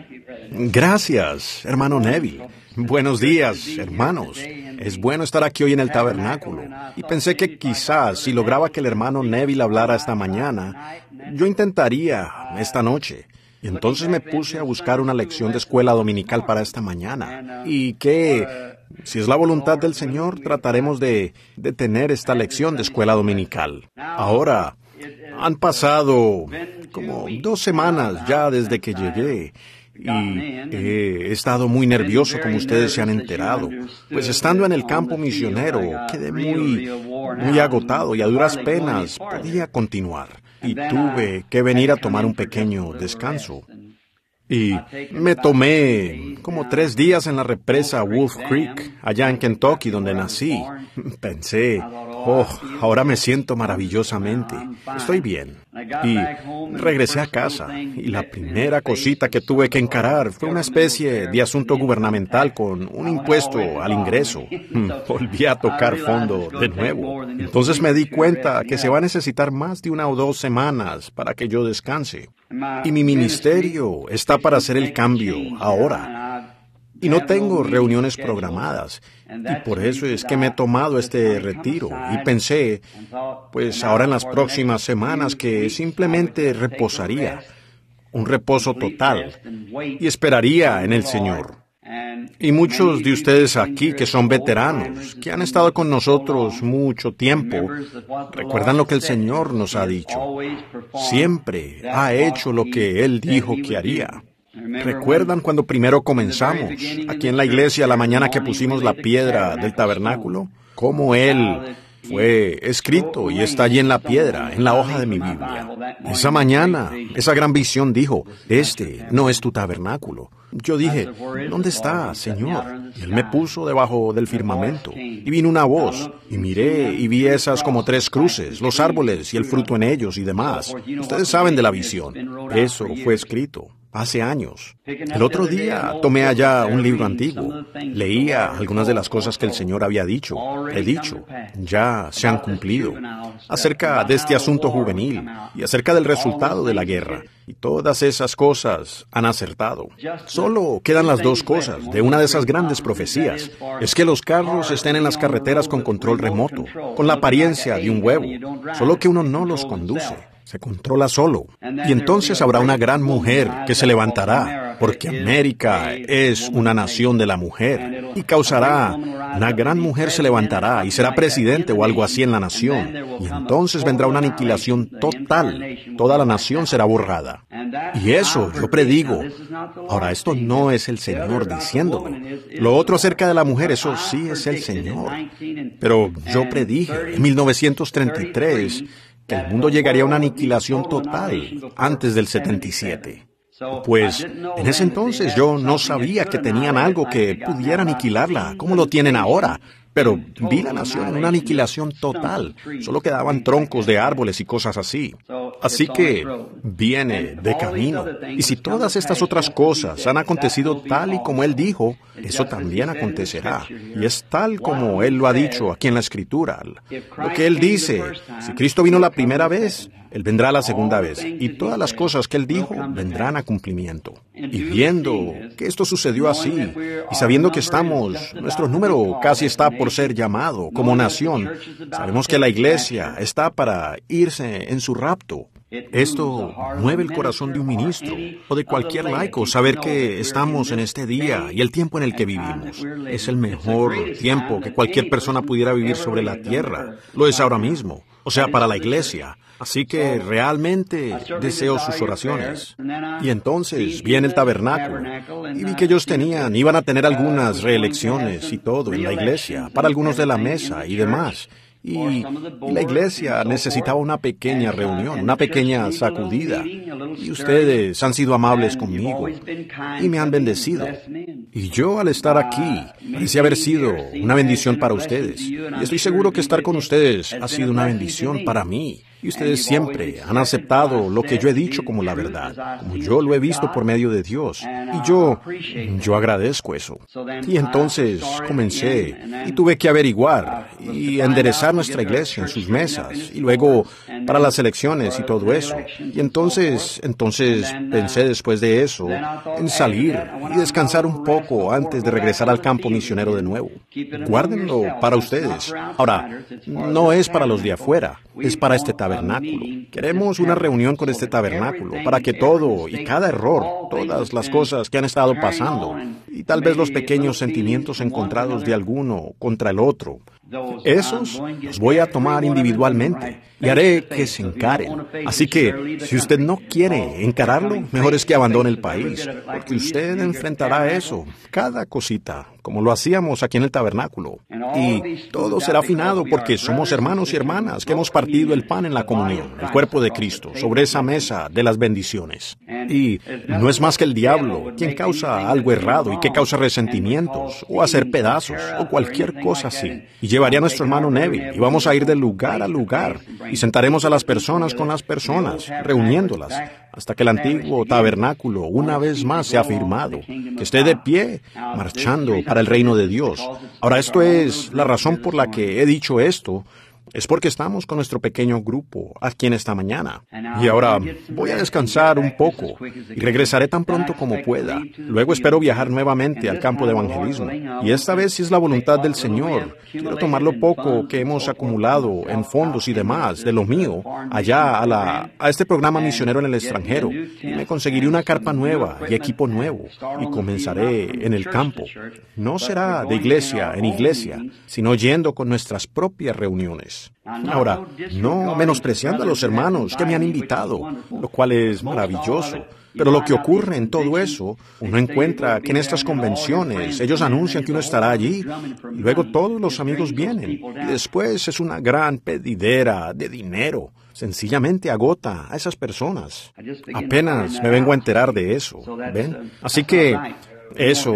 Gracias, hermano Neville. Buenos días, hermanos. Es bueno estar aquí hoy en el tabernáculo. Y pensé que quizás si lograba que el hermano Neville hablara esta mañana, yo intentaría esta noche. Y entonces me puse a buscar una lección de escuela dominical para esta mañana. Y que, si es la voluntad del Señor, trataremos de tener esta lección de escuela dominical. Ahora, han pasado como 2 semanas ya desde que llegué. Y he estado muy nervioso, como ustedes se han enterado. Pues estando en el campo misionero, quedé muy agotado y a duras penas podía continuar. Y tuve que venir a tomar un pequeño descanso. Y me tomé como 3 días en la represa Wolf Creek, allá en Kentucky, donde nací. Pensé, ahora me siento maravillosamente. Estoy bien. Y regresé a casa. Y la primera cosita que tuve que encarar fue una especie de asunto gubernamental con un impuesto al ingreso. Volví a tocar fondo de nuevo. Entonces me di cuenta que se va a necesitar más de 1 o 2 semanas para que yo descanse. Y mi ministerio está para hacer el cambio ahora. Y no tengo reuniones programadas. Y por eso es que me he tomado este retiro. Y pensé, pues ahora en las próximas semanas, que simplemente reposaría. Un reposo total. Y esperaría en el Señor. Y muchos de ustedes aquí que son veteranos, que han estado con nosotros mucho tiempo, recuerdan lo que el Señor nos ha dicho. Siempre ha hecho lo que Él dijo que haría. ¿Recuerdan cuando primero comenzamos, aquí en la iglesia, la mañana que pusimos la piedra del tabernáculo? Cómo Él fue escrito y está allí en la piedra, en la hoja de mi Biblia. Esa mañana, esa gran visión dijo, este no es tu tabernáculo. Yo dije, ¿dónde está, Señor? Y Él me puso debajo del firmamento. Y vino una voz, y miré y vi esas como 3 cruces, los árboles y el fruto en ellos y demás. Ustedes saben de la visión. Eso fue escrito hace años. El otro día tomé allá un libro antiguo. Leía algunas de las cosas que el Señor había dicho. He dicho, ya se han cumplido. Acerca de este asunto juvenil y acerca del resultado de la guerra. Y todas esas cosas han acertado. Solo quedan las 2 cosas de una de esas grandes profecías. Es que los carros estén en las carreteras con control remoto, con la apariencia de un huevo, solo que uno no los conduce. Se controla solo. Y entonces habrá una gran mujer que se levantará, porque América es una nación de la mujer, y causará, una gran mujer se levantará y será presidente o algo así en la nación, y entonces vendrá una aniquilación total. Toda la nación será borrada. Y eso yo predigo. Ahora, esto no es el Señor diciéndolo. Lo otro acerca de la mujer, eso sí es el Señor. Pero yo predije en 1933 que el mundo llegaría a una aniquilación total antes del 77. Pues en ese entonces yo no sabía que tenían algo que pudiera aniquilarla, como lo tienen ahora. Pero vi la nación en una aniquilación total. Solo quedaban troncos de árboles y cosas así. Así que viene de camino. Y si todas estas otras cosas han acontecido tal y como Él dijo, eso también acontecerá. Y es tal como Él lo ha dicho aquí en la Escritura. Lo que Él dice, si Cristo vino la primera vez, Él vendrá la segunda vez. Y todas las cosas que Él dijo vendrán a cumplimiento. Y viendo que esto sucedió así, y sabiendo que nuestro número casi está por ser llamado como nación, sabemos que la iglesia está para irse en su rapto. Esto mueve el corazón de un ministro o de cualquier laico, saber que estamos en este día y el tiempo en el que vivimos. Es el mejor tiempo que cualquier persona pudiera vivir sobre la tierra. Lo es ahora mismo, o sea, para la iglesia. Así que realmente deseo sus oraciones. Y entonces vi en el tabernáculo y vi que ellos iban a tener algunas reelecciones y todo en la iglesia, para algunos de la mesa y demás. Y la iglesia necesitaba una pequeña reunión, una pequeña sacudida. Y ustedes han sido amables conmigo y me han bendecido. Y yo, al estar aquí, parece haber sido una bendición para ustedes. Y estoy seguro que estar con ustedes ha sido una bendición para mí. y ustedes siempre han aceptado lo que yo he dicho como la verdad, como yo lo he visto por medio de Dios. Y yo agradezco eso. Y entonces comencé y tuve que averiguar y enderezar nuestra iglesia en sus mesas y luego para las elecciones y todo eso. Y entonces pensé después de eso en salir y descansar un poco antes de regresar al campo misionero de nuevo. Guárdenlo para ustedes. Ahora, no es para los de afuera, es para este tabernáculo. Queremos una reunión con este tabernáculo para que todo y cada error, todas las cosas que han estado pasando y tal vez los pequeños sentimientos encontrados de alguno contra el otro, esos los voy a tomar individualmente y haré que se encaren. Así que, si usted no quiere encararlo, mejor es que abandone el país, porque usted enfrentará eso, cada cosita, como lo hacíamos aquí en el tabernáculo. Y todo será afinado porque somos hermanos y hermanas que hemos partido el pan en la comunión, el cuerpo de Cristo, sobre esa mesa de las bendiciones. Y no es más que el diablo quien causa algo errado y que causa resentimientos o hacer pedazos o cualquier cosa así. Y llevaría a nuestro hermano Neville y vamos a ir de lugar a lugar y sentaremos a las personas con las personas, reuniéndolas, hasta que el antiguo tabernáculo una vez más sea firmado, que esté de pie, marchando para el reino de Dios. Ahora, esto es la razón por la que he dicho esto. Es porque estamos con nuestro pequeño grupo aquí en esta mañana. Y ahora voy a descansar un poco y regresaré tan pronto como pueda. Luego espero viajar nuevamente al campo de evangelismo. Y esta vez, si es la voluntad del Señor, quiero tomar lo poco que hemos acumulado en fondos y demás de lo mío allá a este programa misionero en el extranjero. Y me conseguiré una carpa nueva y equipo nuevo y comenzaré en el campo. No será de iglesia en iglesia, sino yendo con nuestras propias reuniones. Ahora, no menospreciando a los hermanos que me han invitado, lo cual es maravilloso. Pero lo que ocurre en todo eso, uno encuentra que en estas convenciones ellos anuncian que uno estará allí, y luego todos los amigos vienen, y después es una gran pedidera de dinero. Sencillamente agota a esas personas. Apenas me vengo a enterar de eso, ¿ven? Así que eso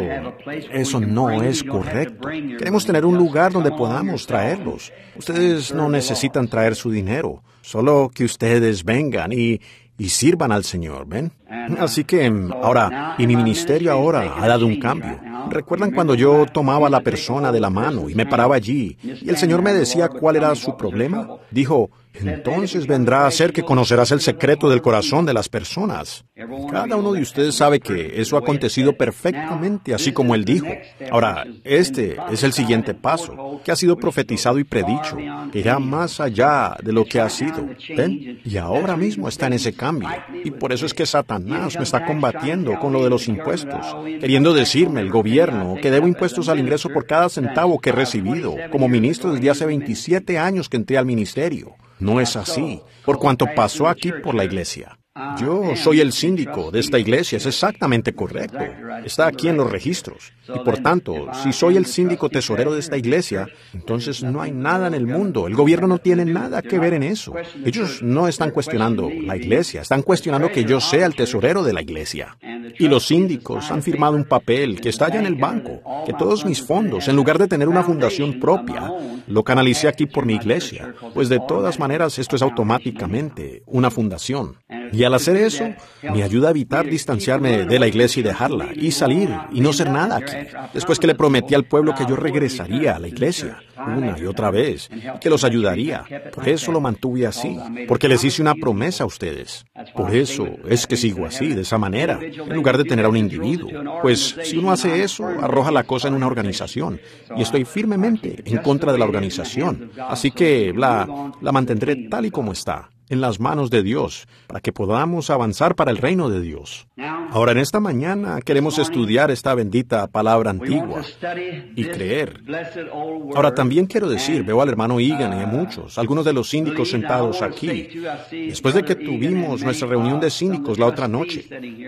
no es correcto. Queremos tener un lugar donde podamos traerlos. Ustedes no necesitan traer su dinero, solo que ustedes vengan y sirvan al Señor, ¿ven? Así que ahora, y mi ministerio ahora ha dado un cambio. ¿Recuerdan cuando yo tomaba a la persona de la mano y me paraba allí y el Señor me decía cuál era su problema? Dijo, entonces vendrá a ser que conocerás el secreto del corazón de las personas. Cada uno de ustedes sabe que eso ha acontecido perfectamente, así como Él dijo. Ahora, este es el siguiente paso, que ha sido profetizado y predicho, que irá más allá de lo que ha sido. ¿Ven? Y ahora mismo está en ese cambio. Y por eso es que Satanás me está combatiendo con lo de los impuestos, queriendo decirme, el gobierno, que debo impuestos al ingreso por cada centavo que he recibido, como ministro desde hace 27 años que entré al ministerio. No es así, por cuanto pasó aquí por la iglesia. Yo soy el síndico de esta iglesia, es exactamente correcto. Está aquí en los registros. Y por tanto, si soy el síndico tesorero de esta iglesia, entonces no hay nada en el mundo. El gobierno no tiene nada que ver en eso. Ellos no están cuestionando la iglesia, están cuestionando que yo sea el tesorero de la iglesia. Y los síndicos han firmado un papel que está allá en el banco, que todos mis fondos, en lugar de tener una fundación propia, lo canalicé aquí por mi iglesia. Pues de todas maneras, esto es automáticamente una fundación. Y al hacer eso, me ayuda a evitar distanciarme de la iglesia y dejarla, y salir y no hacer nada aquí. Después que le prometí al pueblo que yo regresaría a la iglesia, una y otra vez, y que los ayudaría. Por eso lo mantuve así, porque les hice una promesa a ustedes. Por eso es que sigo así, de esa manera, en lugar de tener a un individuo. Pues si uno hace eso, arroja la cosa en una organización, y estoy firmemente en contra de la organización. Así que la mantendré tal y como está, en las manos de Dios, para que podamos avanzar para el reino de Dios. Ahora, en esta mañana queremos estudiar esta bendita palabra antigua y creer. Ahora, también quiero decir, veo al hermano Egan y a muchos, algunos de los síndicos sentados aquí, después de que tuvimos nuestra reunión de síndicos la otra noche.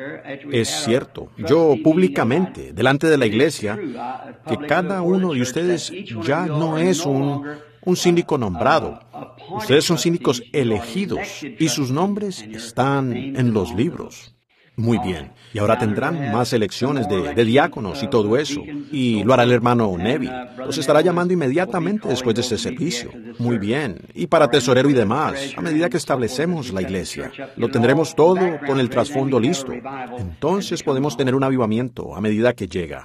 Es cierto, yo públicamente, delante de la iglesia, que cada uno de ustedes ya no es un síndico nombrado. Ustedes son síndicos elegidos y sus nombres están en los libros. Muy bien. Y ahora tendrán más elecciones de diáconos y todo eso. Y lo hará el hermano Neville. Los estará llamando inmediatamente después de este servicio. Muy bien. Y para tesorero y demás, a medida que establecemos la iglesia. Lo tendremos todo con el trasfondo listo. Entonces podemos tener un avivamiento a medida que llega.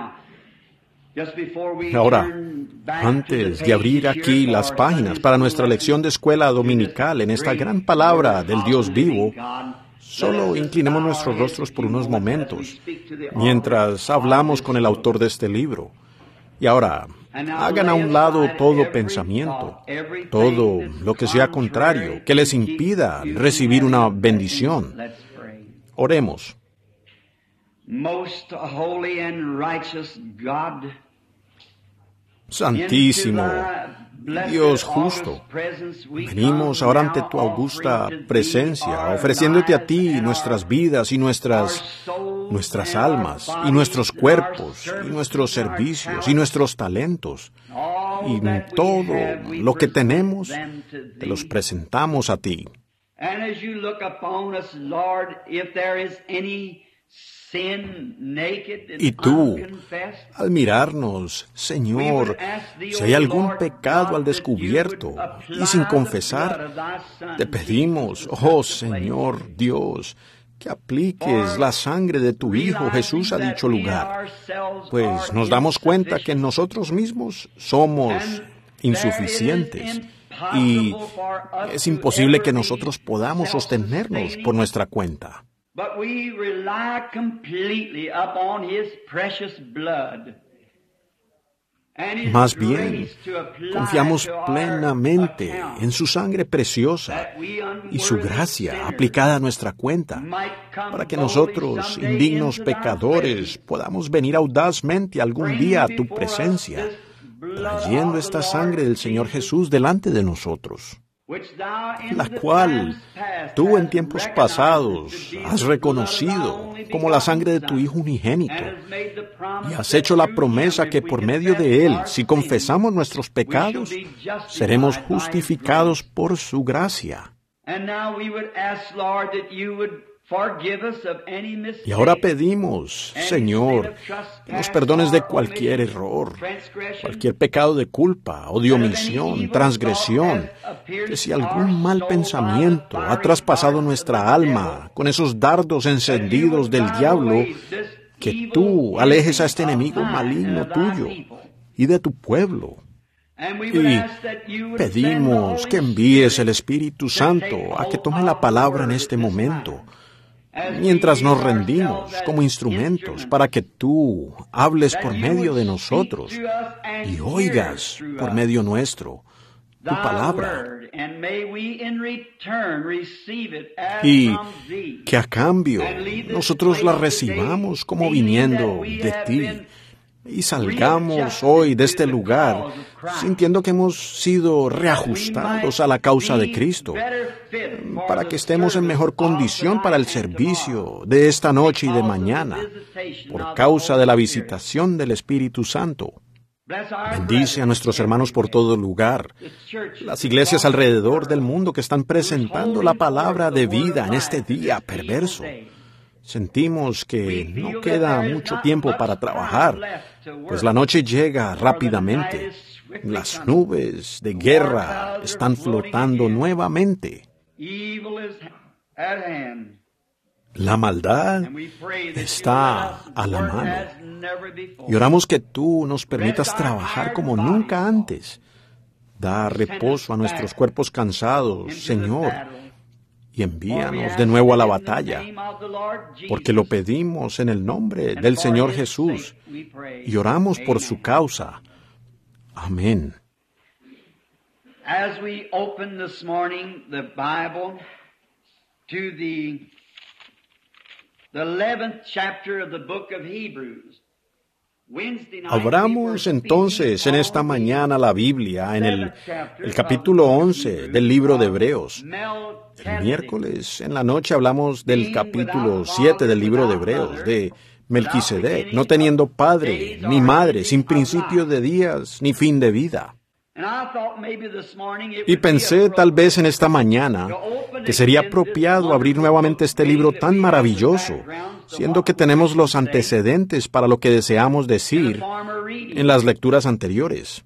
Ahora, antes de abrir aquí las páginas para nuestra lección de escuela dominical en esta gran palabra del Dios vivo, solo inclinemos nuestros rostros por unos momentos, mientras hablamos con el autor de este libro. Y ahora, hagan a un lado todo pensamiento, todo lo que sea contrario, que les impida recibir una bendición. Oremos. Most holy and righteous God, Santísimo, Dios justo, venimos ahora ante tu augusta presencia, ofreciéndote a ti nuestras vidas y nuestras almas, y nuestros cuerpos, y nuestros servicios, y nuestros talentos, y todo lo que tenemos, te los presentamos a ti. Y tú, al mirarnos, Señor, si hay algún pecado al descubierto y sin confesar, te pedimos, oh Señor Dios, que apliques la sangre de tu Hijo Jesús a dicho lugar, pues nos damos cuenta que nosotros mismos somos insuficientes y es imposible que nosotros podamos sostenernos por nuestra cuenta. But we rely completely upon His precious blood. Más bien, confiamos plenamente en su sangre preciosa y su gracia aplicada a nuestra cuenta, para que nosotros, indignos pecadores, podamos venir audazmente algún día a tu presencia, trayendo esta sangre del Señor Jesús delante de nosotros, la cual tú en tiempos pasados has reconocido como la sangre de tu Hijo unigénito, y has hecho la promesa que por medio de Él, si confesamos nuestros pecados, seremos justificados por su gracia. Y ahora pedimos, Señor, que nos perdones de cualquier error, cualquier pecado de culpa o de omisión, transgresión, que si algún mal pensamiento ha traspasado nuestra alma con esos dardos encendidos del diablo, que tú alejes a este enemigo maligno tuyo y de tu pueblo. Y pedimos que envíes el Espíritu Santo a que tome la palabra en este momento, mientras nos rendimos como instrumentos para que tú hables por medio de nosotros y oigas por medio nuestro tu palabra, y que a cambio nosotros la recibamos como viniendo de ti, y salgamos hoy de este lugar sintiendo que hemos sido reajustados a la causa de Cristo, para que estemos en mejor condición para el servicio de esta noche y de mañana, por causa de la visitación del Espíritu Santo. Bendice a nuestros hermanos por todo lugar, las iglesias alrededor del mundo que están presentando la palabra de vida en este día perverso. Sentimos que no queda mucho tiempo para trabajar, pues la noche llega rápidamente. Las nubes de guerra están flotando nuevamente. La maldad está a la mano. Y oramos que tú nos permitas trabajar como nunca antes. Da reposo a nuestros cuerpos cansados, Señor, y envíanos de nuevo a la batalla, porque lo pedimos en el nombre del Señor Jesús y oramos por su causa. Amén. As we open this morning the Bible to the 11th chapter of the book of Hebrews. Abramos entonces en esta mañana la Biblia en el capítulo 11 del libro de Hebreos. El miércoles en la noche hablamos del capítulo 7 del libro de Hebreos, de Melquisedec, no teniendo padre ni madre, sin principio de días ni fin de vida. Y pensé tal vez en esta mañana que sería apropiado abrir nuevamente este libro tan maravilloso, siendo que tenemos los antecedentes para lo que deseamos decir en las lecturas anteriores.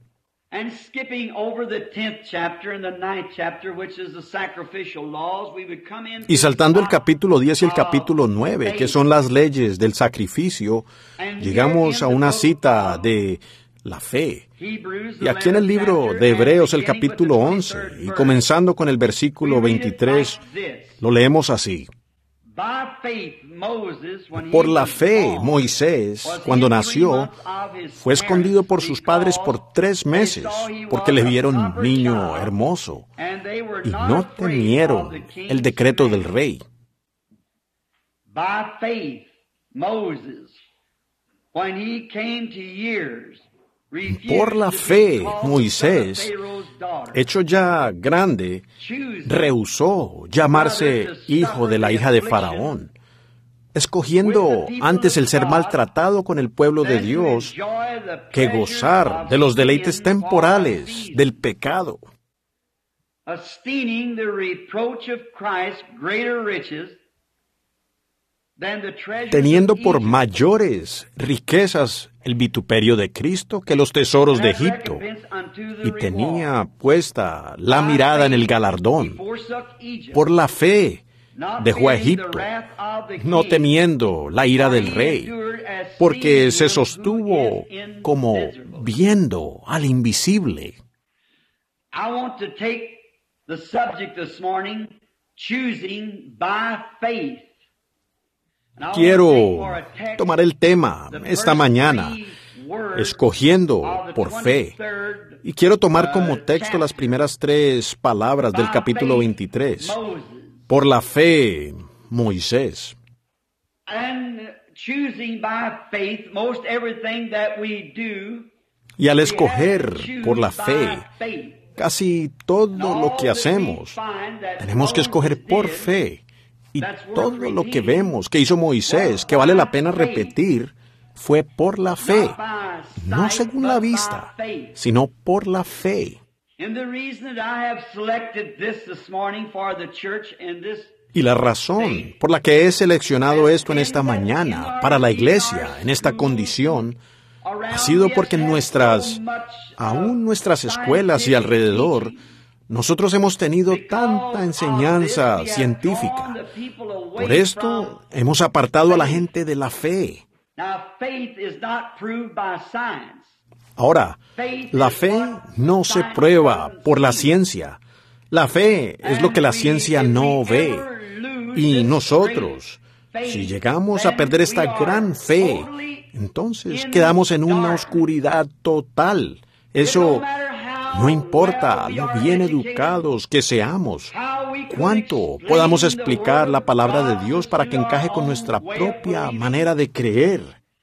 Y saltando el capítulo 10 y el capítulo 9, que son las leyes del sacrificio, llegamos a una cita de la fe. Y aquí en el libro de Hebreos, el capítulo 11, y comenzando con el versículo 23, lo leemos así. Por la fe, Moisés, cuando nació, fue escondido por sus padres por 3 meses, porque le vieron un niño hermoso, y no temieron el decreto del rey. By faith, Moses, when he came to years, por la fe, Moisés, hecho ya grande, rehusó llamarse hijo de la hija de Faraón, escogiendo antes el ser maltratado con el pueblo de Dios que gozar de los deleites temporales del pecado. Esteeming the reproach of Christ greater riches than the treasures teniendo of por Egypt, mayores riquezas el vituperio de Cristo que los tesoros de Egipto, y tenía puesta la mirada en el galardón. Por la fe dejó a Egipto, no temiendo la ira del rey, porque se sostuvo como viendo al invisible. I want to take the subject this morning, choosing by faith. Quiero tomar el tema esta mañana, escogiendo por fe. Y quiero tomar como texto las primeras 3 palabras del capítulo 23. Por la fe, Moisés. Y al escoger por la fe, casi todo lo que hacemos, tenemos que escoger por fe. Y todo lo que vemos que hizo Moisés, que vale la pena repetir, fue por la fe, no según la vista, sino por la fe. Y la razón por la que he seleccionado esto en esta mañana para la iglesia, en esta condición, ha sido porque en aún nuestras escuelas y alrededor, nosotros hemos tenido tanta enseñanza científica. Por esto hemos apartado a la gente de la fe. Ahora, la fe no se prueba por la ciencia. La fe es lo que la ciencia no ve. Y nosotros, si llegamos a perder esta gran fe, entonces quedamos en una oscuridad total. Eso no importa lo bien educados que seamos, cuánto podamos explicar la palabra de Dios para que encaje con nuestra propia manera de creer.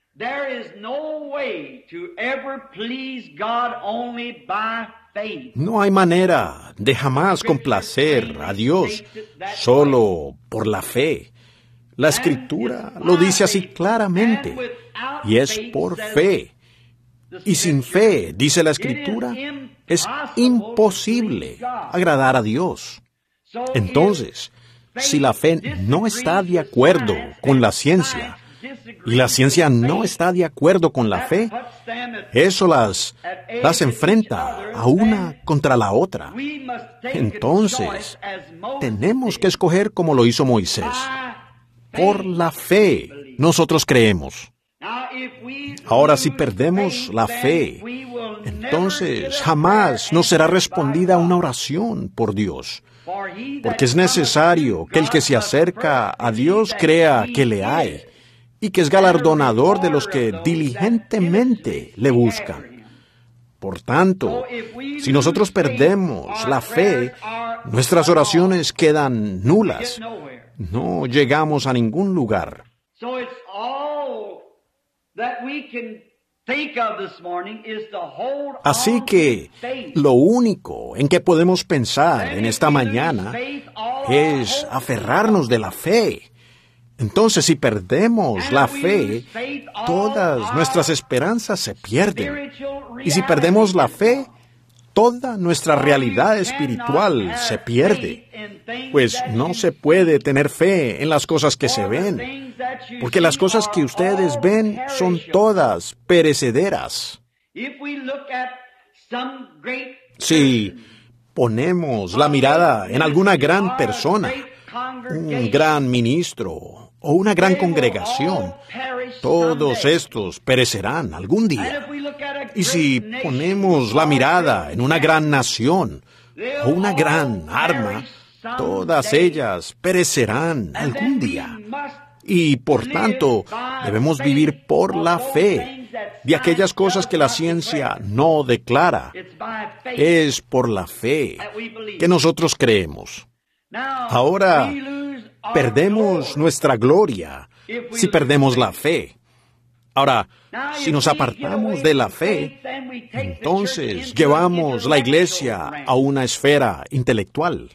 No hay manera de jamás complacer a Dios solo por la fe. La Escritura lo dice así claramente, y es por fe. Y sin fe, dice la Escritura, es imposible agradar a Dios. Entonces, si la fe no está de acuerdo con la ciencia, y la ciencia no está de acuerdo con la fe, eso las enfrenta a una contra la otra. Entonces, tenemos que escoger como lo hizo Moisés. Por la fe, nosotros creemos. Ahora, si perdemos la fe, entonces jamás nos será respondida una oración por Dios, porque es necesario que el que se acerca a Dios crea que le hay y que es galardonador de los que diligentemente le buscan. Por tanto, si nosotros perdemos la fe, nuestras oraciones quedan nulas. No llegamos a ningún lugar. Así que lo único en que podemos pensar en esta mañana es aferrarnos de la fe. Entonces, si perdemos la fe, todas nuestras esperanzas se pierden. Y si perdemos la fe, toda nuestra realidad espiritual se pierde. Pues no se puede tener fe en las cosas que se ven, porque las cosas que ustedes ven son todas perecederas. Si ponemos la mirada en alguna gran persona, un gran ministro o una gran congregación, todos estos perecerán algún día. Y si ponemos la mirada en una gran nación o una gran arma, todas ellas perecerán algún día. Y por tanto, debemos vivir por la fe de aquellas cosas que la ciencia no declara. Es por la fe que nosotros creemos. Ahora, perdemos nuestra gloria si perdemos la fe. Ahora, si nos apartamos de la fe, entonces llevamos la iglesia a una esfera intelectual.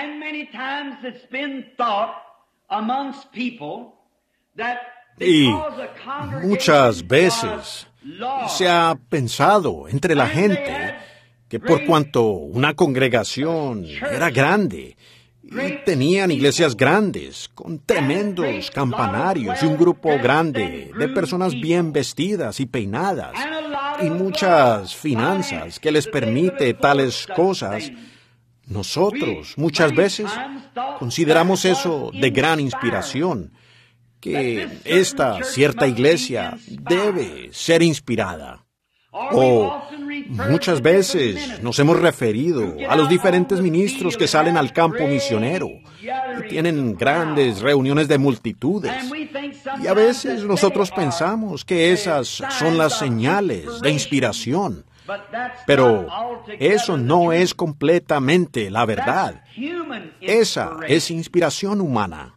Y muchas veces se ha pensado entre la gente que por cuanto una congregación era grande y tenían iglesias grandes con tremendos campanarios y un grupo grande de personas bien vestidas y peinadas y muchas finanzas que les permite tales cosas, nosotros muchas veces consideramos eso de gran inspiración, que esta cierta iglesia debe ser inspirada. O muchas veces nos hemos referido a los diferentes ministros que salen al campo misionero y tienen grandes reuniones de multitudes. Y a veces nosotros pensamos que esas son las señales de inspiración. Pero eso no es completamente la verdad. Esa es inspiración humana.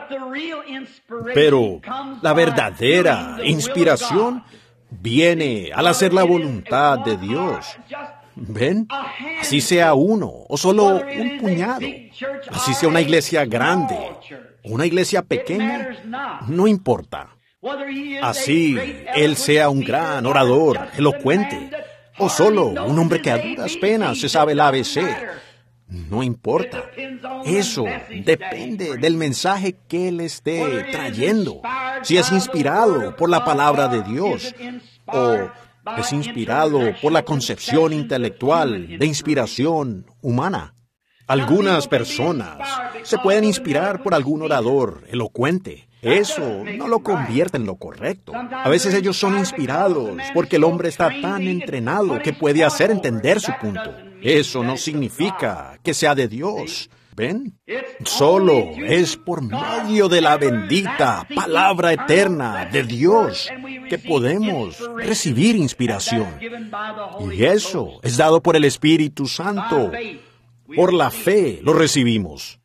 Pero la verdadera inspiración viene al hacer la voluntad de Dios. ¿Ven? Así sea uno o solo un puñado, así sea una iglesia grande o una iglesia pequeña, no importa. Así él sea un gran orador, elocuente, o solo un hombre que a duras penas se sabe el ABC. No importa. Eso depende del mensaje que él esté trayendo. Si es inspirado por la palabra de Dios o es inspirado por la concepción intelectual de inspiración humana. Algunas personas se pueden inspirar por algún orador elocuente. Eso no lo convierte en lo correcto. A veces ellos son inspirados porque el hombre está tan entrenado que puede hacer entender su punto. Eso no significa que sea de Dios. ¿Ven? Solo es por medio de la bendita palabra eterna de Dios que podemos recibir inspiración. Y eso es dado por el Espíritu Santo. Por la fe lo recibimos.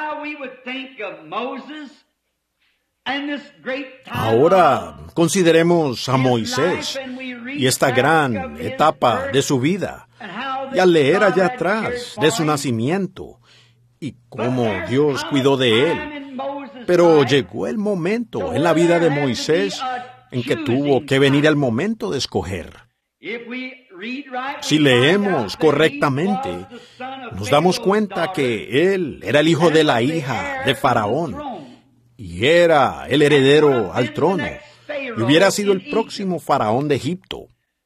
Ahora consideremos a Moisés y esta gran etapa de su vida, y al leer allá atrás de su nacimiento y cómo Dios cuidó de él. Pero llegó el momento en la vida de Moisés en que tuvo que venir el momento de escoger. Si leemos correctamente, nos damos cuenta que él era el hijo de la hija de Faraón y era el heredero al trono y hubiera sido el próximo faraón de Egipto.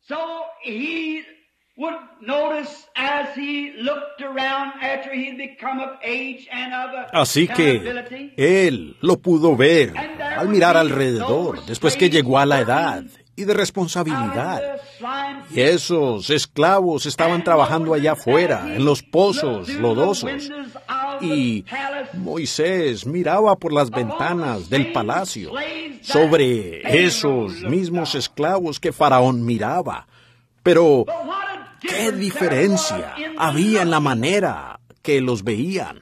Así que él lo pudo ver al mirar alrededor después que llegó a la edad y de responsabilidad. Y esos esclavos estaban trabajando allá afuera, en los pozos lodosos. Y Moisés miraba por las ventanas del palacio sobre esos mismos esclavos que Faraón miraba. Pero, ¿qué diferencia había en la manera que los veían?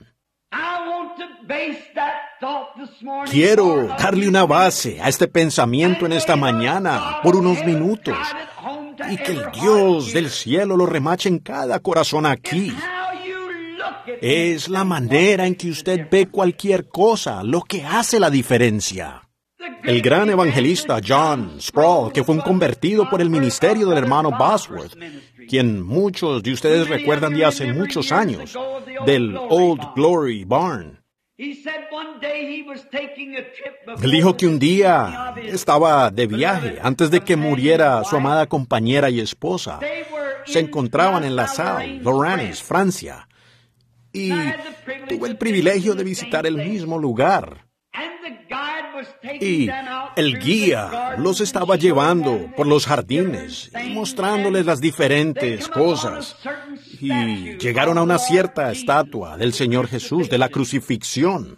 Quiero darle una base a este pensamiento en esta mañana por unos minutos y que el Dios del cielo lo remache en cada corazón aquí. Es la manera en que usted ve cualquier cosa lo que hace la diferencia. El gran evangelista John Sproul, que fue un convertido por el ministerio del hermano Bosworth, quien muchos de ustedes recuerdan de hace muchos años, del Old Glory Barn. Él dijo que un día estaba de viaje antes de que muriera su amada compañera y esposa. Se encontraban en La Salle, Lorraine, Francia, y tuve el privilegio de visitar el mismo lugar. Y el guía los estaba llevando por los jardines y mostrándoles las diferentes cosas. Y llegaron a una cierta estatua del Señor Jesús, de la crucifixión.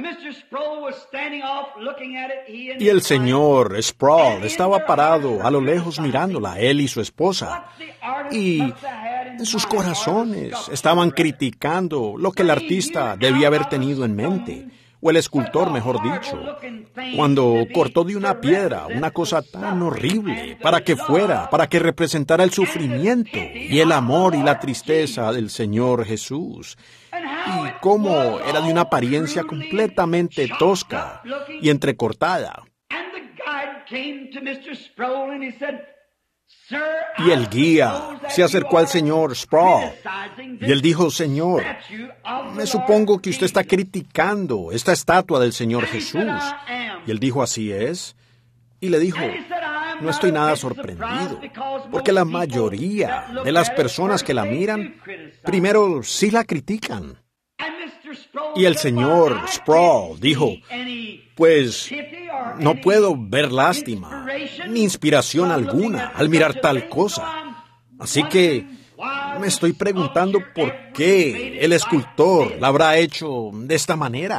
Y el señor Sproul estaba parado a lo lejos mirándola, él y su esposa. Y en sus corazones estaban criticando lo que el artista debía haber tenido en mente, o el escultor, mejor dicho, cuando cortó de una piedra una cosa tan horrible para que representara el sufrimiento y el amor y la tristeza del Señor Jesús. Y cómo era de una apariencia completamente tosca y entrecortada. Y el guía se acercó al señor Sproul y él dijo: Señor, me supongo que usted está criticando esta estatua del Señor Jesús. Y él dijo: así es. Y le dijo: no estoy nada sorprendido, porque la mayoría de las personas que la miran, primero sí la critican. Y el señor Sproul dijo: pues no puedo ver lástima ni inspiración alguna al mirar tal cosa. Así que me estoy preguntando por qué el escultor la habrá hecho de esta manera.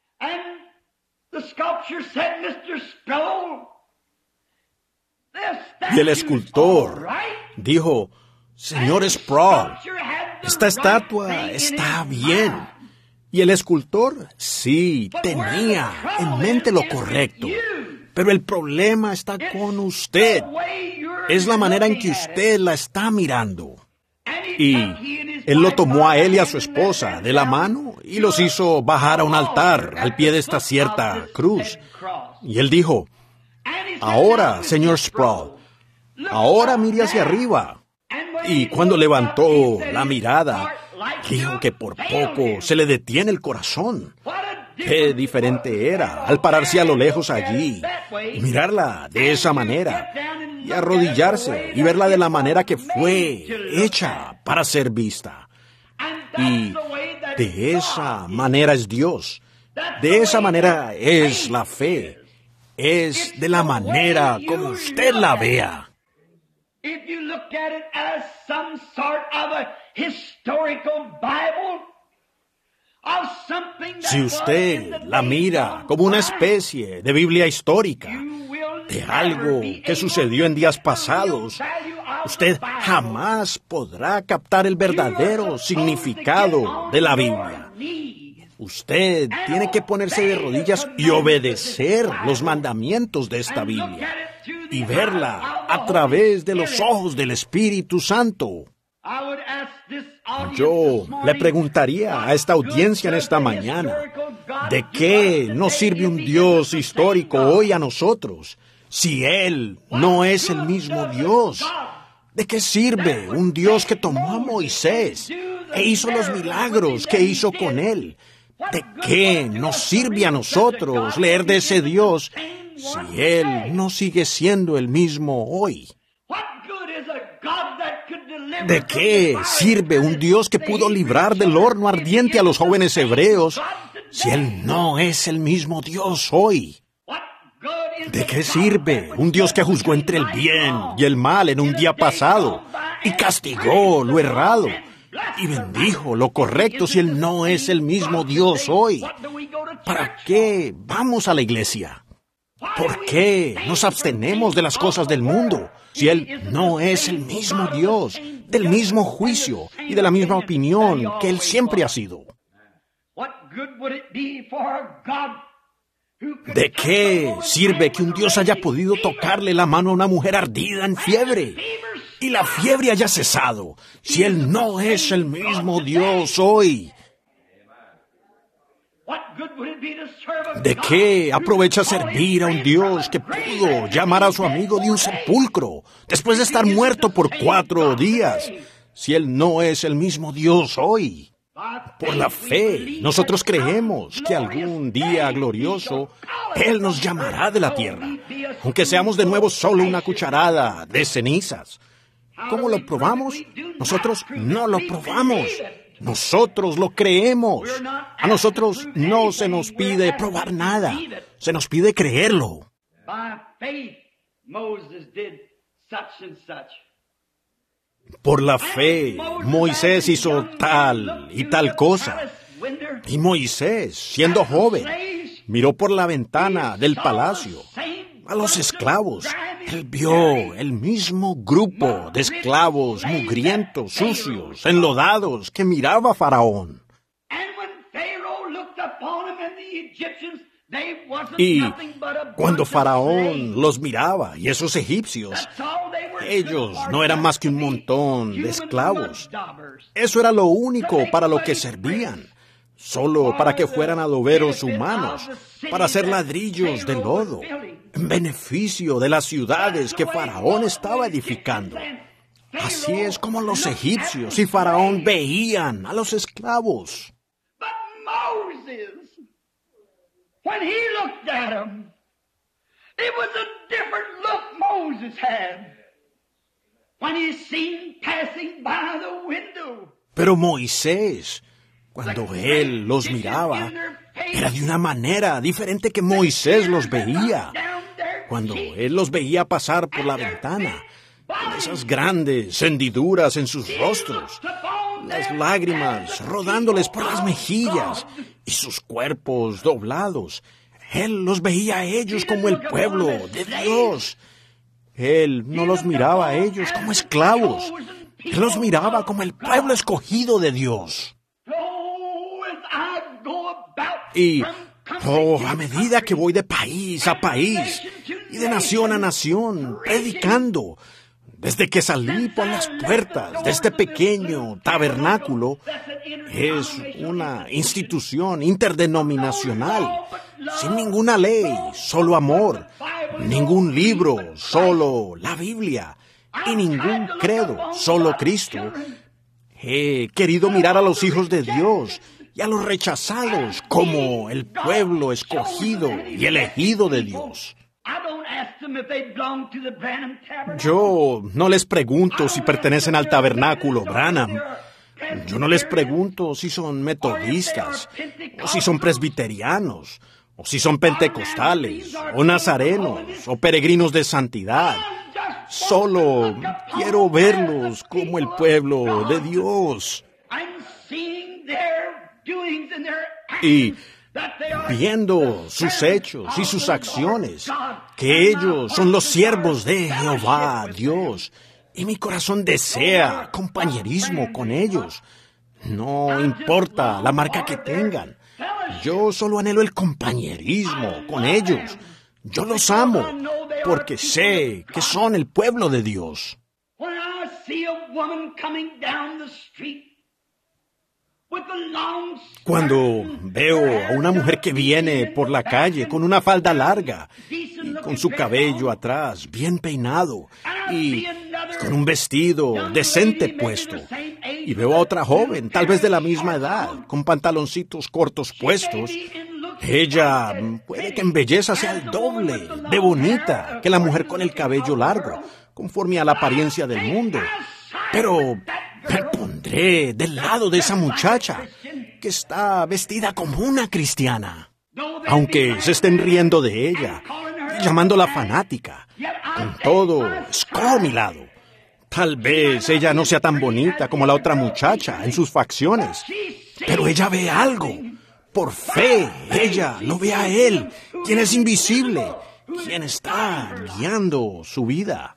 Y el escultor dijo: Señor Sproul, esta estatua está bien. Y el escultor sí tenía en mente lo correcto. Pero el problema está con usted. Es la manera en que usted la está mirando. Y él lo tomó a él y a su esposa de la mano y los hizo bajar a un altar al pie de esta cierta cruz. Y él dijo: ahora, señor Sproul, ahora mire hacia arriba. Y cuando levantó la mirada, dijo que por poco se le detiene el corazón. Qué diferente era al pararse a lo lejos allí y mirarla de esa manera y arrodillarse y verla de la manera que fue hecha para ser vista. Y de esa manera es Dios. De esa manera es la fe. Es de la manera como usted la vea. If you look at it as some sort of a historical Bible, of something that si usted la mira como una especie de Biblia histórica, de algo que sucedió en días pasados, usted jamás podrá captar el verdadero significado de la Biblia. Usted tiene que ponerse de rodillas y obedecer los mandamientos de esta Biblia y verla a través de los ojos del Espíritu Santo. Yo le preguntaría a esta audiencia en esta mañana, ¿de qué nos sirve un Dios histórico hoy a nosotros si Él no es el mismo Dios? ¿De qué sirve un Dios que tomó a Moisés e hizo los milagros que hizo con él? ¿De qué nos sirve a nosotros leer de ese Dios si Él no sigue siendo el mismo hoy? ¿De qué sirve un Dios que pudo librar del horno ardiente a los jóvenes hebreos si Él no es el mismo Dios hoy? ¿De qué sirve un Dios que juzgó entre el bien y el mal en un día pasado y castigó lo errado y bendijo lo correcto si Él no es el mismo Dios hoy? ¿Para qué vamos a la iglesia? ¿Por qué nos abstenemos de las cosas del mundo si Él no es el mismo Dios, del mismo juicio y de la misma opinión que Él siempre ha sido? ¿De qué sirve que un Dios haya podido tocarle la mano a una mujer ardida en fiebre y la fiebre haya cesado si Él no es el mismo Dios hoy? ¿De qué aprovecha servir a un Dios que pudo llamar a su amigo de un sepulcro después de estar muerto por 4 días, si Él no es el mismo Dios hoy? Por la fe, nosotros creemos que algún día glorioso Él nos llamará de la tierra, aunque seamos de nuevo solo una cucharada de cenizas. ¿Cómo lo probamos? Nosotros no lo probamos. Nosotros lo creemos. A nosotros no se nos pide probar nada. Se nos pide creerlo. Por la fe, Moisés hizo tal y tal cosa. Y Moisés, siendo joven, miró por la ventana del palacio a los esclavos. Él vio el mismo grupo de esclavos mugrientos, sucios, enlodados que miraba Faraón. Y cuando Faraón los miraba, y esos egipcios, ellos no eran más que un montón de esclavos. Eso era lo único para lo que servían. Solo para que fueran adoberos humanos, para hacer ladrillos de lodo, en beneficio de las ciudades que Faraón estaba edificando. Así es como los egipcios y Faraón veían a los esclavos. When he looked at them, it was a different look Moses had. When he seen passing by the window. Pero Moisés, cuando él los miraba, era de una manera diferente que Moisés los veía. Cuando él los veía pasar por la ventana, con esas grandes hendiduras en sus rostros, las lágrimas rodándoles por las mejillas y sus cuerpos doblados. Él los veía a ellos como el pueblo de Dios. Él no los miraba a ellos como esclavos. Él los miraba como el pueblo escogido de Dios. Y, a medida que voy de país a país y de nación a nación, predicando, desde que salí por las puertas de este pequeño tabernáculo, es una institución interdenominacional, sin ninguna ley, solo amor, ningún libro, solo la Biblia, y ningún credo, solo Cristo. He querido mirar a los hijos de Dios y a los rechazados como el pueblo escogido y elegido de Dios. Yo no les pregunto si pertenecen al tabernáculo Branham. Yo no les pregunto si son metodistas, o si son presbiterianos, o si son pentecostales, o nazarenos, o peregrinos de santidad. Solo quiero verlos como el pueblo de Dios. Y viendo sus hechos y sus acciones, que ellos son los siervos de Jehová, Dios, y mi corazón desea compañerismo con ellos. No importa la marca que tengan, yo solo anhelo el compañerismo con ellos. Yo los amo, porque sé que son el pueblo de Dios. Cuando veo a una mujer que viene por la calle con una falda larga y con su cabello atrás bien peinado y con un vestido decente puesto, y veo a otra joven, tal vez de la misma edad, con pantaloncitos cortos puestos, ella puede que en belleza sea el doble de bonita que la mujer con el cabello largo, conforme a la apariencia del mundo. Pero me pondré del lado de esa muchacha que está vestida como una cristiana. Aunque se estén riendo de ella, llamándola fanática, con todo, escojo a mi lado. Tal vez ella no sea tan bonita como la otra muchacha en sus facciones, pero ella ve algo. Por fe, ella lo ve a Él, quien es invisible, quien está guiando su vida.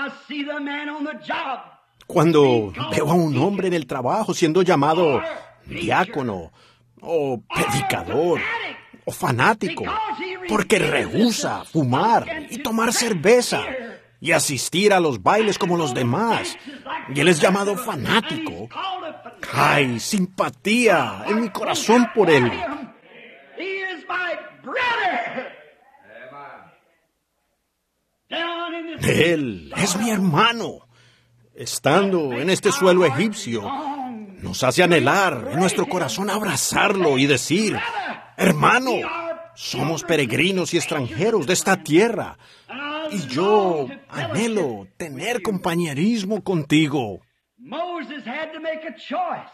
Cuando veo a un hombre en el trabajo siendo llamado diácono, o predicador, o fanático, porque rehúsa fumar y tomar cerveza y asistir a los bailes como los demás, y él es llamado fanático, hay simpatía en mi corazón por él. my brother. Down in this Él es mi hermano. Estando en este suelo egipcio, nos hace anhelar en nuestro corazón abrazarlo y decir, hermano, somos peregrinos y extranjeros de esta tierra, y yo anhelo tener compañerismo contigo. Moses had to make a choice.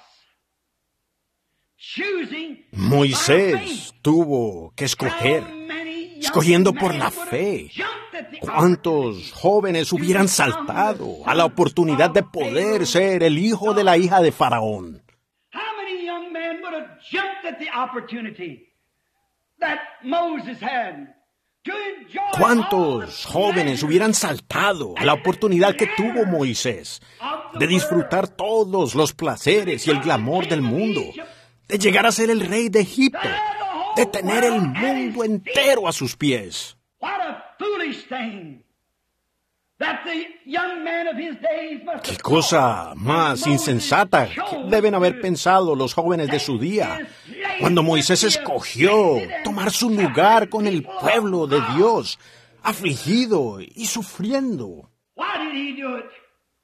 Choosing Moisés tuvo que escoger, escogiendo por la fe. ¿Cuántos jóvenes hubieran saltado a la oportunidad de poder ser el hijo de la hija de Faraón? How many young men would have jumped at the opportunity that Moses had to enjoy all ¿Cuántos the jóvenes pleasure hubieran saltado a la oportunidad que tuvo Moisés de disfrutar todos los placeres y el glamour del mundo, de llegar a ser el rey de Egipto, de tener el mundo entero a sus pies? What a foolish thing that the young man of his days must ¡Qué have cosa más insensata que deben haber pensado los jóvenes de su día cuando Moisés escogió tomar su lugar con el pueblo de Dios, afligido y sufriendo! Why did he do it?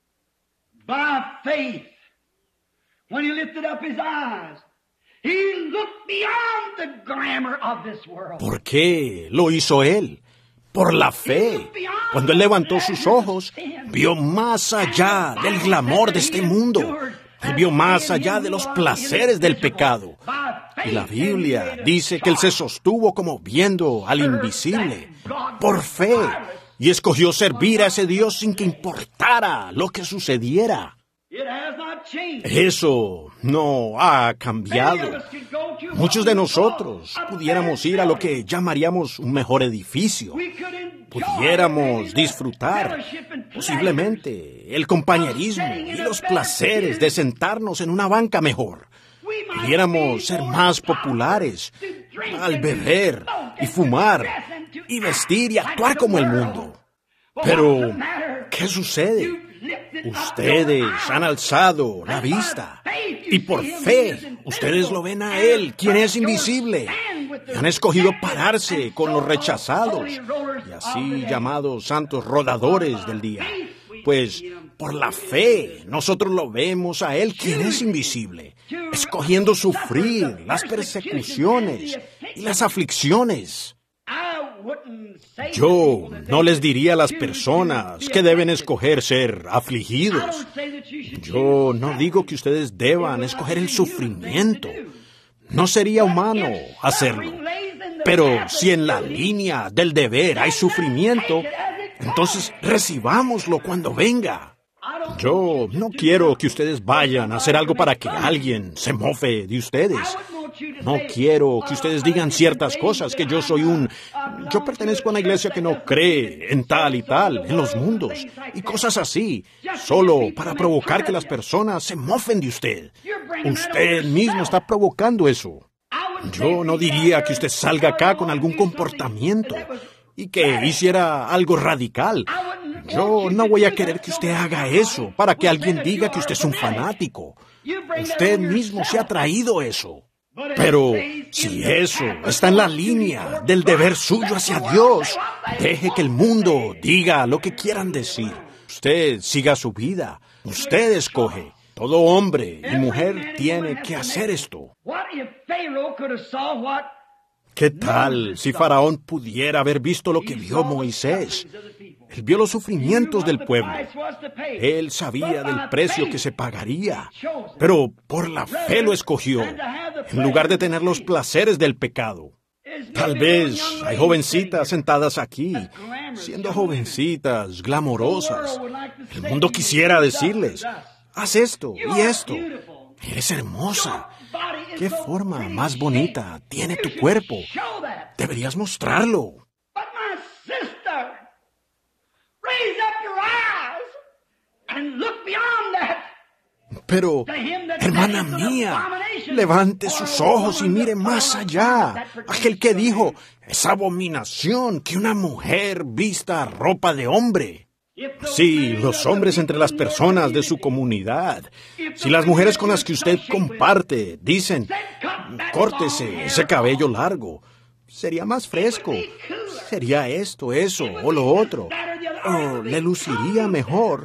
By faith. When he lifted up his eyes, he looked beyond the glamour of this world. ¿Por qué lo hizo él? Por la fe. Cuando él levantó sus ojos, vio más allá del glamour de este mundo. Él vio más allá de los placeres del pecado. Y la Biblia dice que él se sostuvo como viendo al invisible, por fe, y escogió servir a ese Dios sin que importara lo que sucediera. It has not changed. Eso no ha cambiado. Many of us could go to Muchos de what we nosotros call a pudiéramos ir a lo que llamaríamos un mejor edificio. We could enjoy Pudiéramos the disfrutar fellowship and posiblemente el compañerismo y los placeres de sentarnos en una banca mejor. We might Pudiéramos be ser more más popular populares to drink al and beber to smoke y and fumar to dress and to y act vestir y like actuar the como el world. mundo. But Pero, what's the matter? ¿qué sucede? You've lifted up Ustedes your eyes. han alzado la vista y por fe ustedes lo ven a Él, quien es invisible. Y han escogido pararse con los rechazados y así llamados santos rodadores del día. Pues por la fe nosotros lo vemos a Él, quien es invisible, escogiendo sufrir las persecuciones y las aflicciones. Yo no les diría a las personas que deben escoger ser afligidos. Yo no digo que ustedes deban escoger el sufrimiento. No sería humano hacerlo. Pero si en la línea del deber hay sufrimiento, entonces recibámoslo cuando venga. Yo no quiero que ustedes vayan a hacer algo para que alguien se mofe de ustedes. No quiero que ustedes digan ciertas cosas, que yo pertenezco a una iglesia que no cree en tal y tal, en los mundos, y cosas así, solo para provocar que las personas se mofen de usted. Usted mismo está provocando eso. Yo no diría que usted salga acá con algún comportamiento y que hiciera algo radical. Yo no voy a querer que usted haga eso para que alguien diga que usted es un fanático. Usted mismo se ha traído eso. Pero si eso está en la línea del deber suyo hacia Dios, deje que el mundo diga lo que quieran decir. Usted siga su vida. Usted escoge. Todo hombre y mujer tiene que hacer esto. ¿Qué tal si Faraón pudiera haber visto lo que vio Moisés? Él vio los sufrimientos del pueblo. Él sabía del precio que se pagaría, pero por la fe lo escogió, en lugar de tener los placeres del pecado. Tal vez hay jovencitas sentadas aquí, siendo jovencitas glamorosas. El mundo quisiera decirles, haz esto y esto. Eres hermosa. ¿Qué forma más bonita tiene tu cuerpo? Deberías mostrarlo. Pero, hermana mía, levante sus ojos y mire más allá. Aquel que dijo, es abominación que una mujer vista ropa de hombre. Si los hombres entre las personas de su comunidad, si las mujeres con las que usted comparte dicen, córtese ese cabello largo, sería más fresco. Sería esto, eso o lo otro. O le luciría mejor.